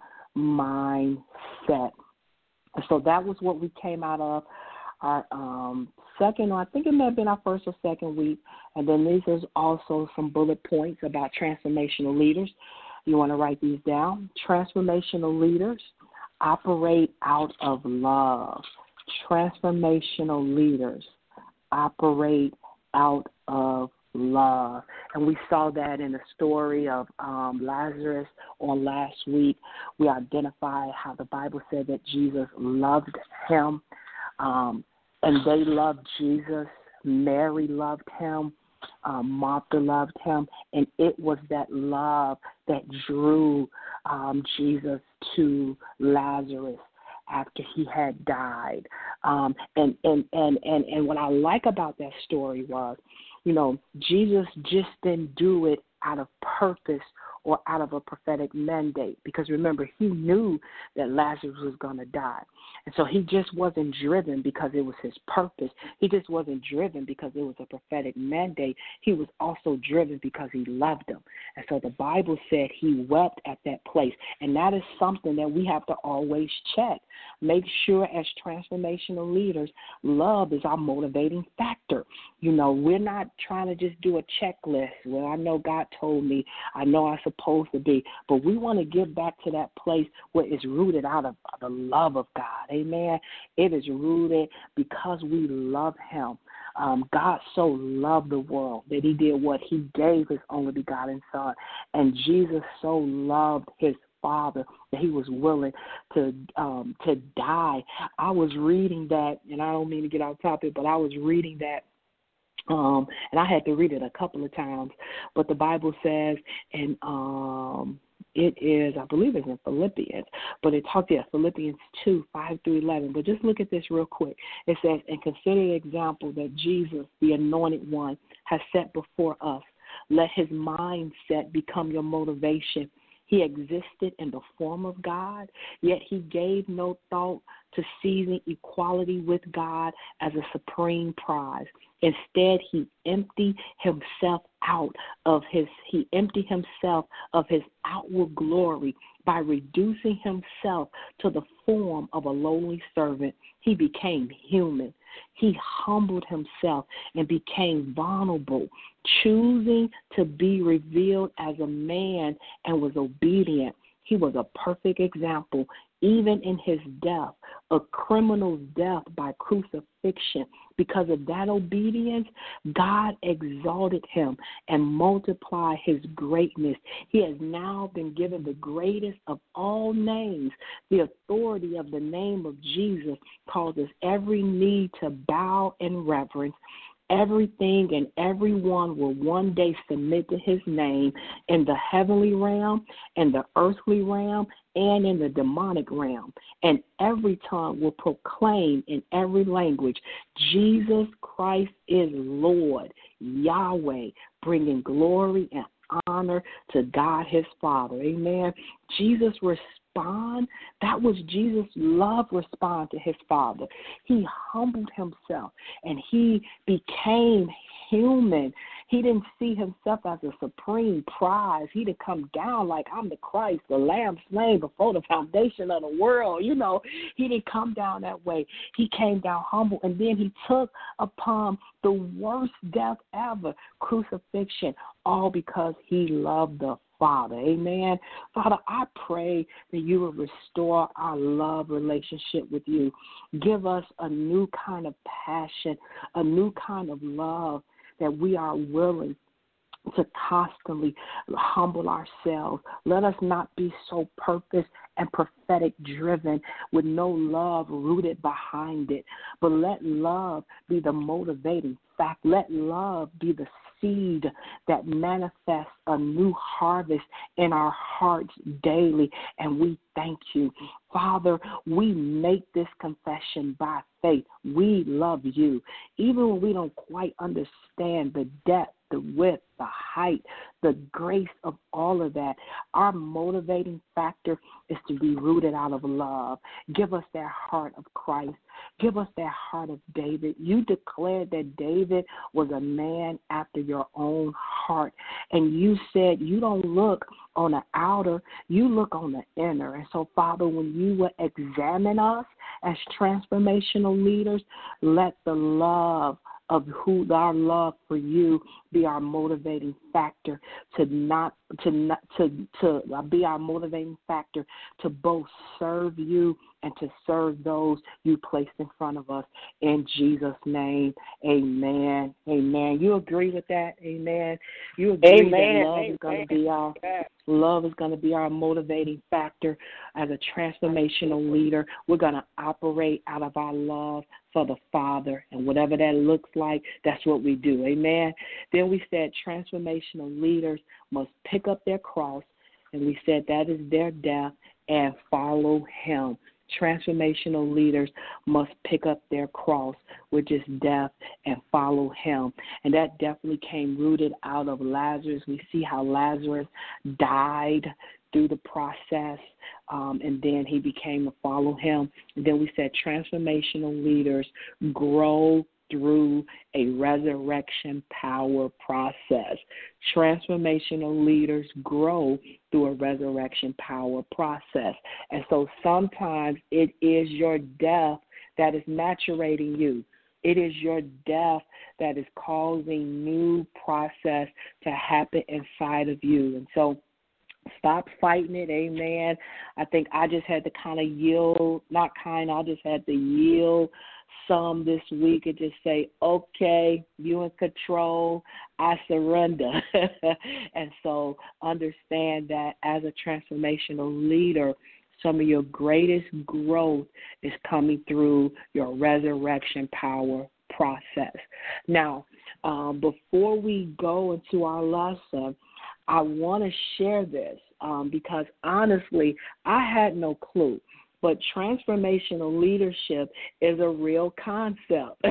mindset. And so that was what we came out of our second, or I think it may have been our first or second week. And then these are also some bullet points about transformational leaders. You want to write these down. Transformational leaders operate out of love. Transformational leaders operate out of love. And we saw that in the story of Lazarus on last week. We identified how the Bible said that Jesus loved him, and they loved Jesus. Mary loved him. Martha loved him, and it was that love that drew Jesus to Lazarus after he had died. And what I like about that story was, Jesus just didn't do it out of purpose or out of a prophetic mandate, because remember, he knew that Lazarus was going to die. And so he just wasn't driven because it was his purpose. He just wasn't driven because it was a prophetic mandate. He was also driven because he loved him. And so the Bible said he wept at that place. And that is something that we have to always check. Make sure as transformational leaders, love is our motivating factor. We're not trying to just do a checklist. Well, I know God told me, I know I'm supposed to be, but we want to get back to that place where it's rooted out of the love of God. Amen. It is rooted because we love him. God so loved the world that he did what? He gave his only begotten son. And Jesus so loved his Father that he was willing to die. I was reading that, and I don't mean to get off topic, but I was reading that, and I had to read it a couple of times. But the Bible says, and it is, I believe it's in Philippians, but it talks, Philippians 2, 5 through 11. But just look at this real quick. It says, and consider the example that Jesus, the anointed one, has set before us. Let his mindset become your motivation. He existed in the form of God, yet he gave no thought to seizing equality with God as a supreme prize. Instead, he emptied himself of his outward glory by reducing himself to the form of a lowly servant. He became human. He humbled himself and became vulnerable, choosing to be revealed as a man and was obedient. He was a perfect example, even in his death, a criminal's death by crucifixion. Because of that obedience, God exalted him and multiplied his greatness. He has now been given the greatest of all names. The authority of the name of Jesus causes every knee to bow in reverence. Everything and everyone will one day submit to his name in the heavenly realm, in the earthly realm, and in the demonic realm. And every tongue will proclaim in every language, Jesus Christ is Lord, Yahweh, bringing glory and honor to God his Father. Amen. Jesus respond. That was Jesus' love respond to his Father. He humbled himself and he became human. He didn't see himself as a supreme prize. He didn't come down like, I'm the Christ, the Lamb slain before the foundation of the world. You know, he didn't come down that way. He came down humble, and then he took upon the worst death ever, crucifixion, all because he loved the Father. Amen. Father, I pray that you will restore our love relationship with you. Give us a new kind of passion, a new kind of love that we are willing to constantly humble ourselves. Let us not be so purpose and prophetic driven with no love rooted behind it, but let love be the motivating fact. Let love be the seed that manifests a new harvest in our hearts daily, and we thank you. Father, we make this confession by faith. We love you. Even when we don't quite understand the depth, the width, the height, the grace of all of that, our motivating factor is to be rooted out of love. Give us that heart of Christ. Give us that heart of David. You declared that David was a man after your own heart. And you said you don't look on the outer, you look on the inner. And so, Father, when you will examine us as transformational leaders, let the love of who our love for you be our motivating factor to be our motivating factor to both serve you and to serve those you placed in front of us. In Jesus' name, amen. Amen. You agree with that? Amen. You agree that love is going to be our love is going to be our motivating factor as a transformational leader. We're going to operate out of our love for the Father, and whatever that looks like, that's what we do. Amen. Then we said transformational leaders must pick up their cross, and we said that is their death, and follow him. Transformational leaders must pick up their cross, which is death, and follow him. And that definitely came rooted out of Lazarus. We see how Lazarus died through the process, and then he became to follow him. And then we said transformational leaders grow through a resurrection power process. Transformational leaders grow through a resurrection power process. And so sometimes it is your death that is maturating you. It is your death that is causing new process to happen inside of you. And so stop fighting it, amen. I think I just had to kind of yield, I just had to yield some this week and just say, okay, you in control, I surrender. And so understand that as a transformational leader, some of your greatest growth is coming through your resurrection power process. Now, before we go into our lesson, I want to share this because honestly, I had no clue. But transformational leadership is a real concept.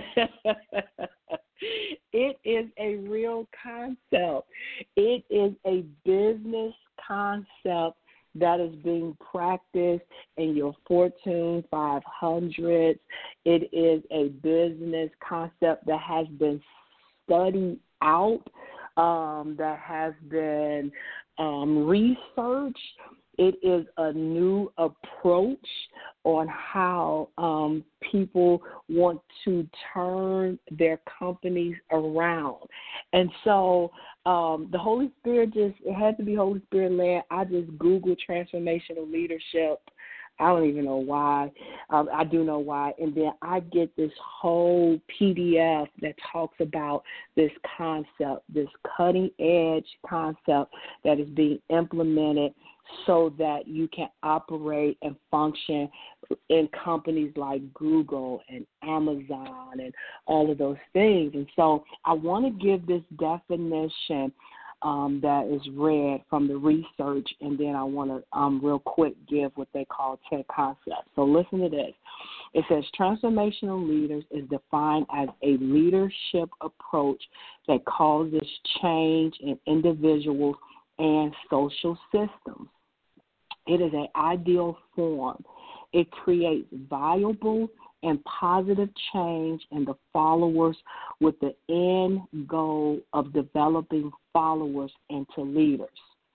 It is a real concept. It is a business concept that is being practiced in your Fortune 500s. It is a business concept that has been study out that has been researched. It is a new approach on how people want to turn their companies around. And so the Holy Spirit it had to be Holy Spirit led. I just Googled transformational leadership. I don't even know why. I do know why. And then I get this whole PDF that talks about this concept, this cutting edge concept that is being implemented so that you can operate and function in companies like Google and Amazon and all of those things. And so I want to give this definition that is read from the research, and then I want to real quick give what they call 10 concepts. So listen to this. It says transformational leaders is defined as a leadership approach that causes change in individuals and social systems. It is an ideal form. It creates valuable and positive change in the followers with the end goal of developing followers into leaders.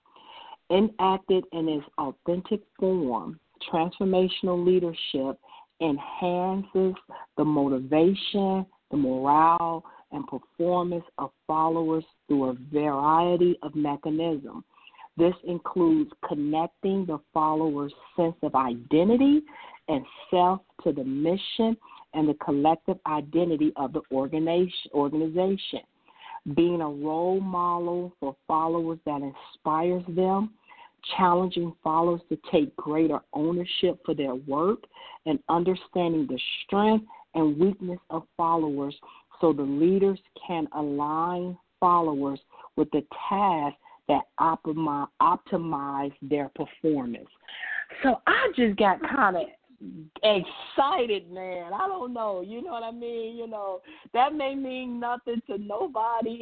Enacted in its authentic form, transformational leadership enhances the motivation, the morale, and performance of followers through a variety of mechanisms. This includes connecting the followers' sense of identity and self to the mission and the collective identity of the organization. Being a role model for followers that inspires them, challenging followers to take greater ownership for their work, and understanding the strength and weakness of followers so the leaders can align followers with the task that optimize their performance. So I just got kind of excited, man. I don't know. You know what I mean? You know, that may mean nothing to nobody,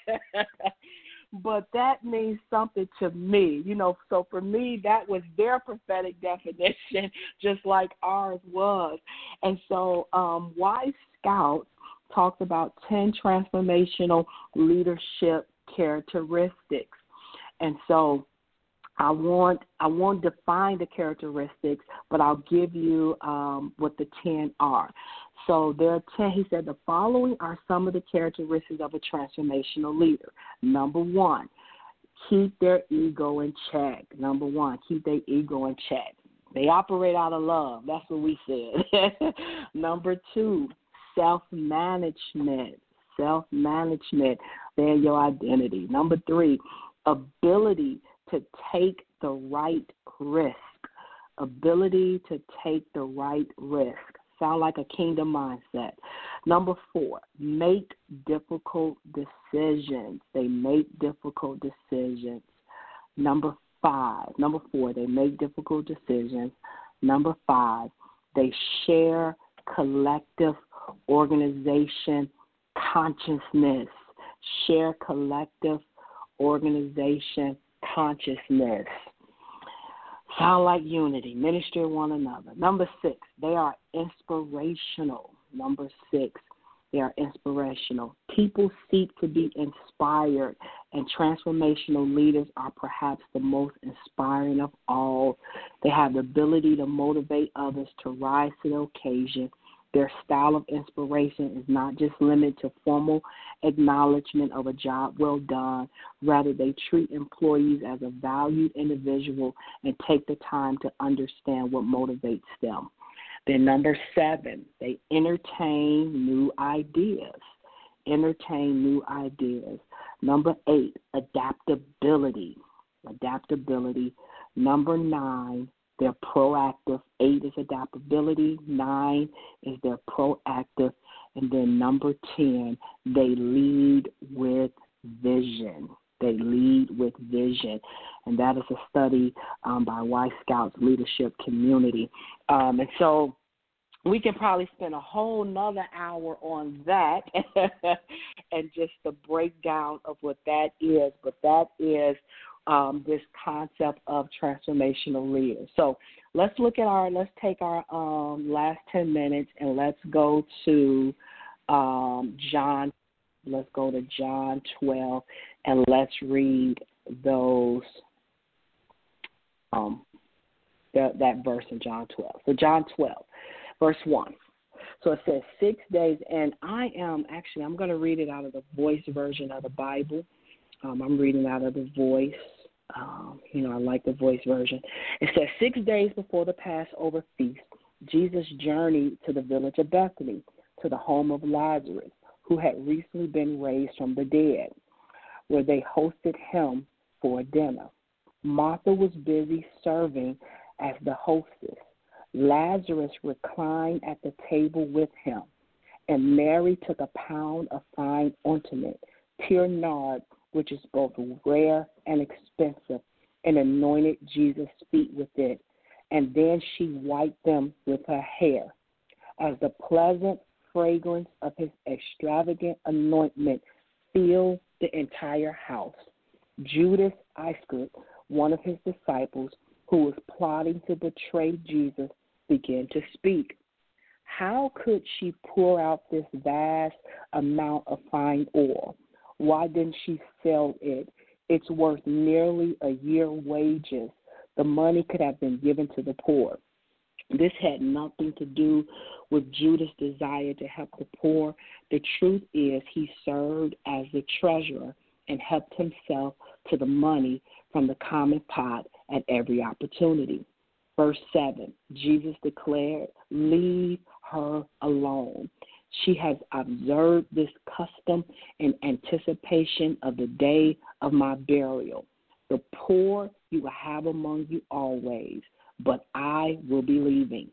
but that means something to me. You know, so for me, that was their prophetic definition, just like ours was. And so Wise Scout talks about 10 transformational leadership characteristics. And so I won't define the characteristics, but I'll give you what the 10 are. So there are 10. He said the following are some of the characteristics of a transformational leader. Number one, keep their ego in check. Number one, keep their ego in check. They operate out of love. That's what we said. Number two, self-management. Self-management. They're your identity. Number three, ability to take the right risk. Ability to take the right risk. Sound like a kingdom mindset. Number four, make difficult decisions. They make difficult decisions. Number four, they make difficult decisions. Number five, they share collective organization consciousness. Share collective organization consciousness. Sound like unity, minister one another. Number six, they are inspirational. Number six, they are inspirational. People seek to be inspired, and transformational leaders are perhaps the most inspiring of all. They have the ability to motivate others to rise to the occasion. Their style of inspiration is not just limited to formal acknowledgement of a job well done. Rather, they treat employees as a valued individual and take the time to understand what motivates them. Then number seven, they entertain new ideas. Entertain new ideas. Number eight, adaptability. Adaptability. Number nine, they're proactive. 8 is adaptability. 9 is they're proactive. And then number 10, they lead with vision. They lead with vision. And that is a study by Y Scouts Leadership Community. And so we can probably spend a whole nother hour on that and just the breakdown of what that is. But that is this concept of transformational leaders. So let's take our last 10 minutes and let's go to John Let's go to John 12, and let's read those that verse in John 12. So John 12, verse 1. So it says 6 days, and I'm going to read it out of the Voice version of the Bible. I'm reading out of the Voice. I like the Voice version. It says 6 days before the Passover feast, Jesus journeyed to the village of Bethany, to the home of Lazarus, who had recently been raised from the dead, where they hosted him for a dinner. Martha was busy serving as the hostess. Lazarus reclined at the table with him, and Mary took a pound of fine ointment, pure nard, which is both rare and expensive, and anointed Jesus' feet with it, and then she wiped them with her hair. As the pleasant fragrance of his extravagant anointment filled the entire house, Judas Iscariot, one of his disciples, who was plotting to betray Jesus, began to speak. How could she pour out this vast amount of fine oil? Why didn't she sell it? It's worth nearly a year's wages. The money could have been given to the poor. This had nothing to do with Judas' desire to help the poor. The truth is he served as the treasurer and helped himself to the money from the common pot at every opportunity. Verse 7, Jesus declared, "Leave her alone. She has observed this custom in anticipation of the day of my burial. The poor you will have among you always, but I will be leaving."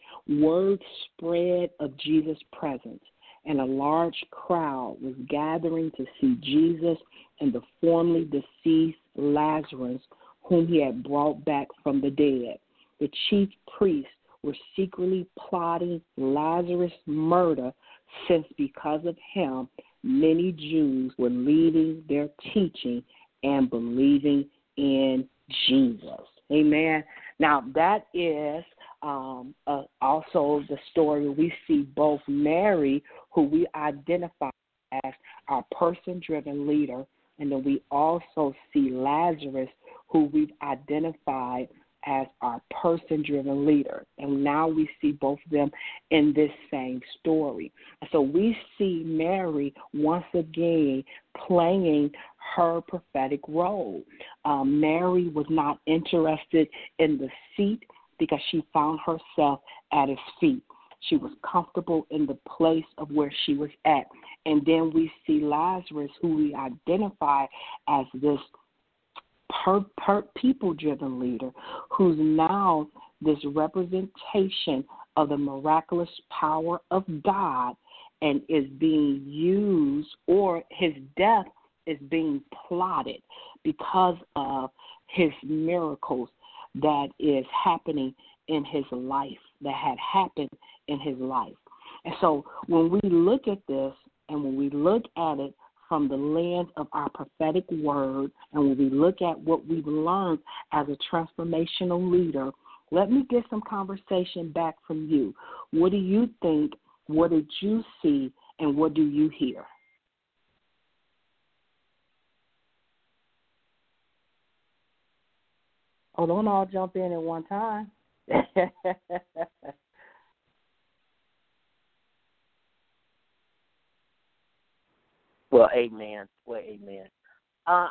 Word spread of Jesus' presence, and a large crowd was gathering to see Jesus and the formerly deceased Lazarus, whom he had brought back from the dead. The chief priests were secretly plotting Lazarus' murder, since because of him, many Jews were leaving their teaching and believing in Jesus. Amen. Now, that is also the story where we see both Mary, who we identify as our person-driven leader, and then we also see Lazarus, who we've identified as our person-driven leader. And now we see both of them in this same story. So we see Mary once again playing her prophetic role. Mary was not interested in the seat because she found herself at his feet. She was comfortable in the place of where she was at. And then we see Lazarus, who we identify as this people-driven leader, who's now this representation of the miraculous power of God and is being used, or his death is being plotted because of his miracles that is happening in his life, that had happened in his life. And so when we look at this and when we look at it from the lens of our prophetic word, and when we look at what we've learned as a transformational leader, let me get some conversation back from you. What do you think? What did you see? And what do you hear? Oh, don't all jump in at one time. Well, amen. I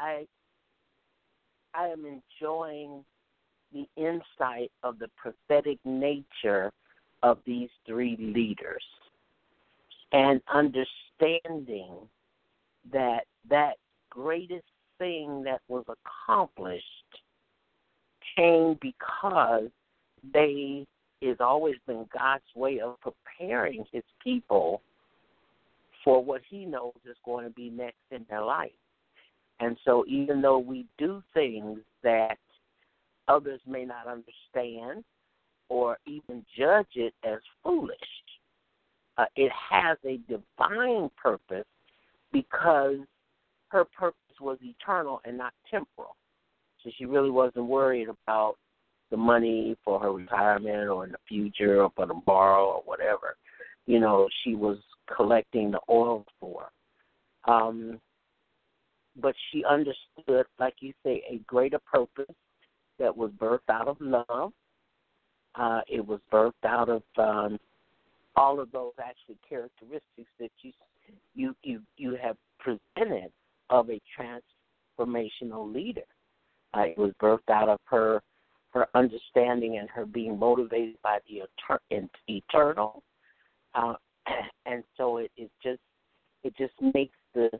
am enjoying the insight of the prophetic nature of these three leaders and understanding that greatest thing that was accomplished came because it's always been God's way of preparing his people for what he knows is going to be next in their life. And so even though we do things that others may not understand or even judge it as foolish, it has a divine purpose because her purpose was eternal and not temporal. So she really wasn't worried about the money for her retirement or in the future or for the borrow or whatever. You know, she was collecting the oil for. But she understood, like you say, a greater purpose that was birthed out of love. It was birthed out of all of those actually characteristics that you have presented of a transformational leader. It was birthed out of her understanding and her being motivated by the eternal, and so it just makes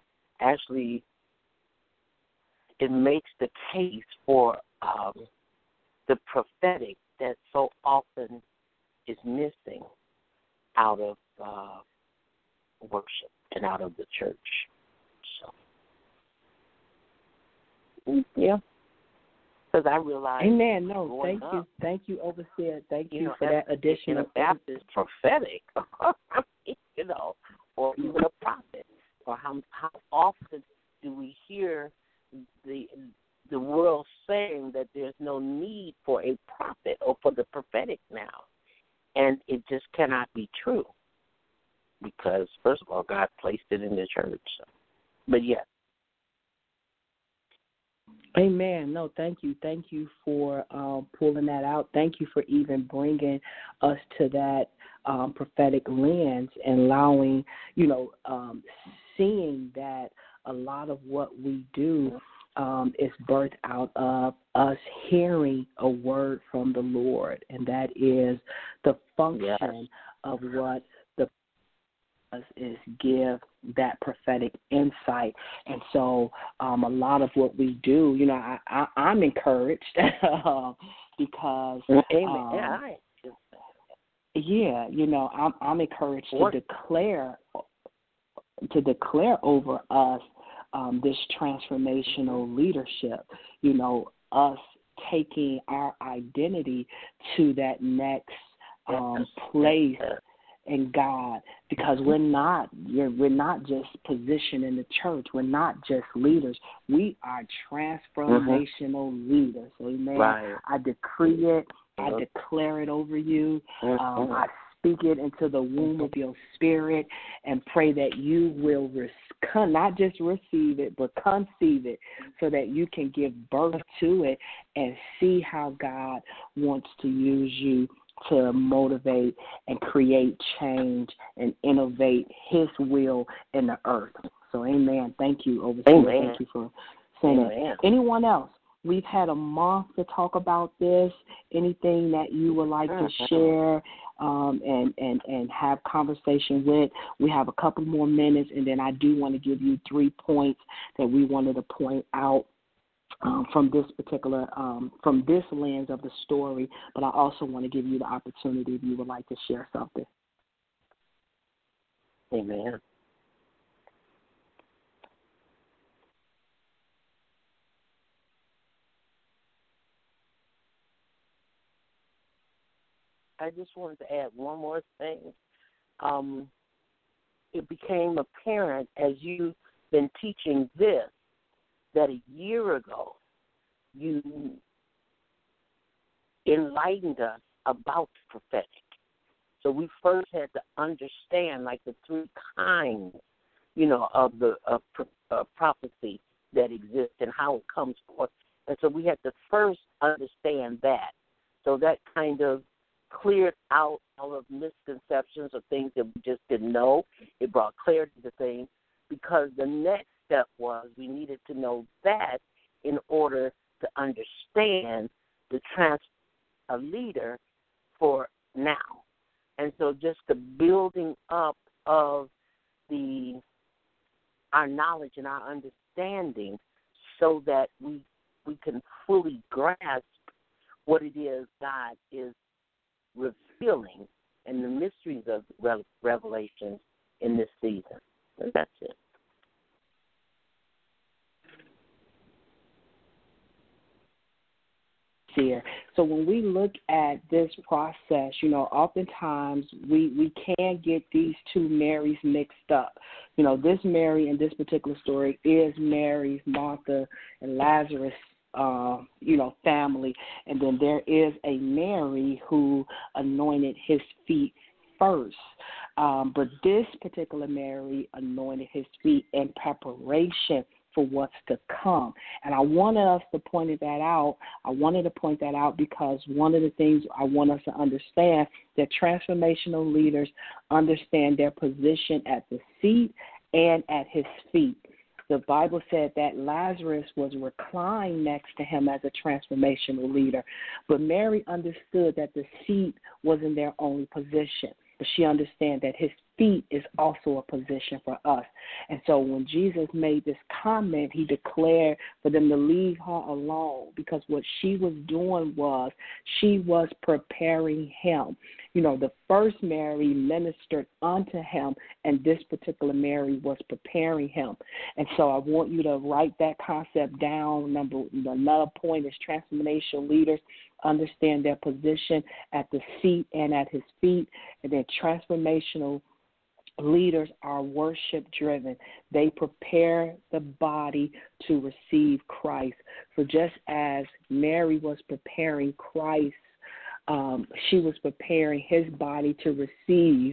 it makes the case for the prophetic that so often is missing out of worship and out of the church. So, yeah. Because I realize. Amen. No, thank you, Overseer. Thank you for that additional. In a Baptist prophetic, or even a prophet, or how often do we hear the world saying that there's no need for a prophet or for the prophetic now, and it just cannot be true, because first of all, God placed it in the church. So. But yes. Amen. No, thank you. Thank you for pulling that out. Thank you for even bringing us to that prophetic lens and allowing, seeing that a lot of what we do is birthed out of us hearing a word from the Lord, and that is the function of what the is give that prophetic insight. And so a lot of what we do, I'm encouraged because I'm encouraged to declare over us this transformational leadership, us taking our identity to that next place in God, because we're not just positioned in the church. We're not just leaders. We are transformational leaders. Amen. Right. I decree it. I declare it over you. I speak it into the womb of your spirit and pray that you will not just receive it, but conceive it so that you can give birth to it and see how God wants to use you to motivate and create change and innovate His will in the earth. So, amen. Thank you, Overseer. Thank you for saying that. Anyone else? We've had a month to talk about this. Anything that you would like to share and have conversation with? We have a couple more minutes, and then I do want to give you 3 points that we wanted to point out from this particular, from this lens of the story, but I also want to give you the opportunity if you would like to share something. Amen. I just wanted to add one more thing. It became apparent as you've been teaching this that a year ago you enlightened us about the prophetic. So we first had to understand like the 3 kinds, of the prophecy that exists and how it comes forth. And so we had to first understand that. So that kind of cleared out all of misconceptions of things that we just didn't know. It brought clarity to things, because the next step was we needed to know that in order to understand a leader for now. And so just the building up of our knowledge and our understanding so that we can fully grasp what it is God is revealing and the mysteries of Revelation in this season. And that's it. So when we look at this process, oftentimes we can get these 2 Marys mixed up. This Mary in this particular story is Mary, Martha, and Lazarus, family. And then there is a Mary who anointed his feet first. But this particular Mary anointed his feet in preparation for what's to come. And I wanted us to point that out. I wanted to point that out because one of the things I want us to understand that transformational leaders understand their position at the seat and at his feet. The Bible said that Lazarus was reclined next to him as a transformational leader, but Mary understood that the seat wasn't their only position, but she understood that his feet is also a position for us. And so when Jesus made this comment, he declared for them to leave her alone because what she was doing was she was preparing him. You know, the first Mary ministered unto him, and this particular Mary was preparing him. And so I want you to write that concept down. Another point is transformational leaders understand their position at the seat and at his feet, and then transformational leaders are worship-driven. They prepare the body to receive Christ. So just as Mary was preparing Christ, she was preparing his body to receive.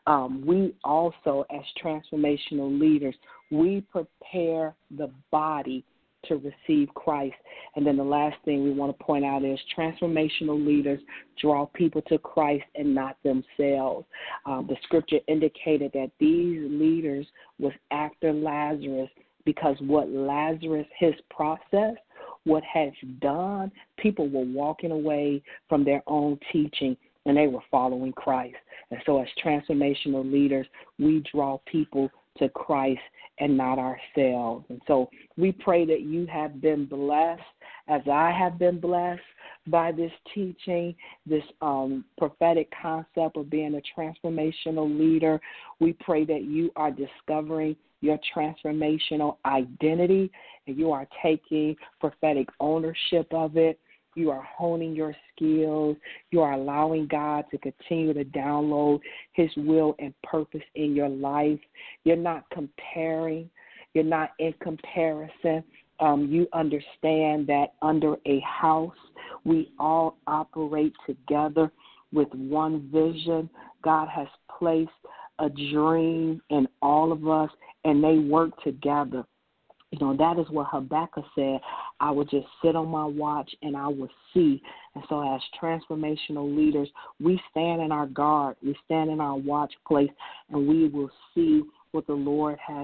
We also, as transformational leaders, we prepare the body to receive Christ. And then the last thing we want to point out is transformational leaders draw people to Christ and not themselves. The scripture indicated that these leaders was after Lazarus because what Lazarus, his process, what has done, people were walking away from their own teaching and they were following Christ. And so as transformational leaders, we draw people to Christ and not ourselves. And so we pray that you have been blessed as I have been blessed by this teaching, this prophetic concept of being a transformational leader. We pray that you are discovering your transformational identity and you are taking prophetic ownership of it. You are honing your skills. You are allowing God to continue to download his will and purpose in your life. You're not comparing. You're not in comparison. You understand that under a house, we all operate together with one vision. God has placed a dream in all of us, and they work together. You know, that is what Habakkuk said. I would just sit on my watch and I will see. And so as transformational leaders, we stand in our guard, we stand in our watch place, and we will see what the Lord has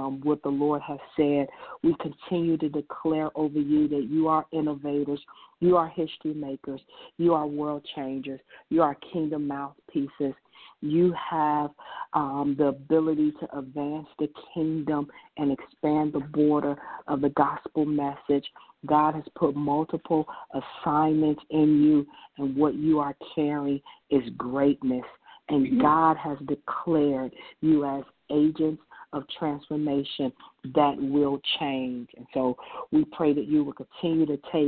said. We continue to declare over you that you are innovators, you are history makers, you are world changers, you are kingdom mouthpieces. You have the ability to advance the kingdom and expand the border of the gospel message. God has put multiple assignments in you, and what you are carrying is greatness. And God has declared you as agents of transformation that will change. And so we pray that you will continue to take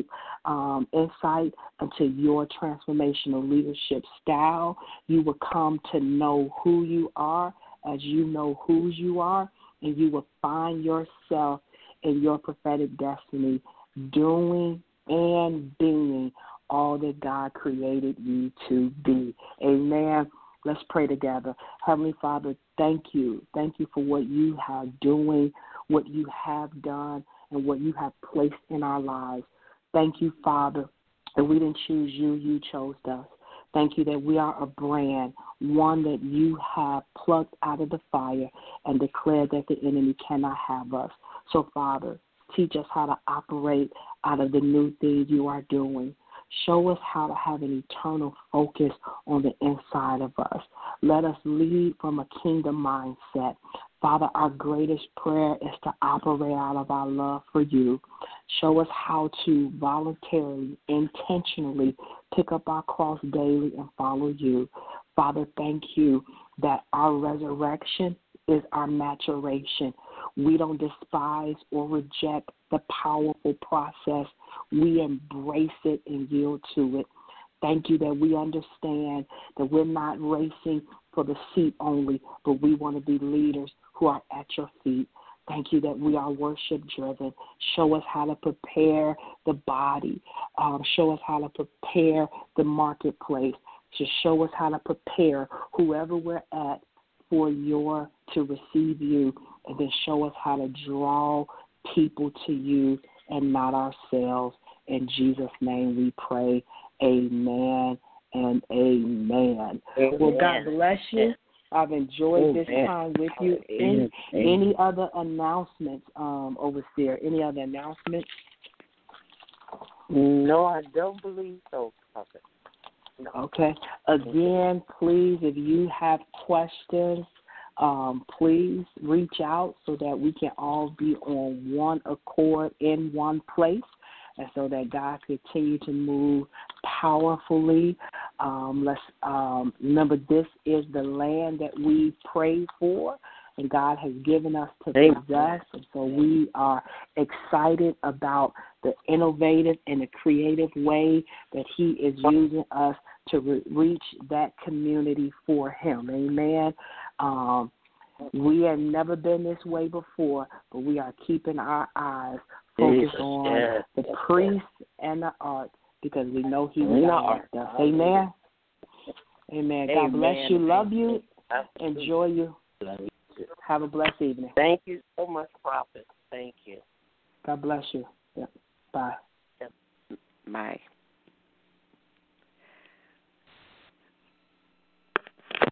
insight into your transformational leadership style. You will come to know who you are as you know whose you are, and you will find yourself in your prophetic destiny doing and being all that God created you to be. Amen. Let's pray together. Heavenly Father, thank you. Thank you for what you are doing, what you have done, and what you have placed in our lives. Thank you, Father, that we didn't choose you, you chose us. Thank you that we are a brand, one that you have plucked out of the fire and declared that the enemy cannot have us. So, Father, teach us how to operate out of the new things you are doing. Show us how to have an eternal focus on the inside of us. Let us lead from a kingdom mindset. Father, our greatest prayer is to operate out of our love for you. Show us how to voluntarily, intentionally pick up our cross daily and follow you. Father, thank you that our resurrection is our maturation. We don't despise or reject the powerful process. We embrace it and yield to it. Thank you that we understand that we're not racing for the seat only, but we want to be leaders who are at your feet. Thank you that we are worship-driven. Show us how to prepare the body. Show us how to prepare the marketplace. to show us how to prepare whoever we're at to receive you, and then show us how to draw people to you and not ourselves. In Jesus' name we pray. Amen and amen. Well, God bless you. I've enjoyed this time with you. Any other announcements, Overseer? Any other announcements? No, I don't believe so, Prophet. No. Okay. Again, please, if you have questions, please reach out so that we can all be on one accord in one place, and so that God continue to move powerfully. Let's remember, this is the land that we pray for, and God has given us to possess. And so we are excited about the innovative and the creative way that He is using us to reach that community for Him. Amen. We have never been this way before, but we are keeping our eyes focused on the priest and the ark, because we know He will ark us. Amen. Amen. God bless you. Love you. Enjoy you. Have a blessed evening. Thank you so much, Prophet. Thank you. God bless you. Yep. Bye. Yep. Bye.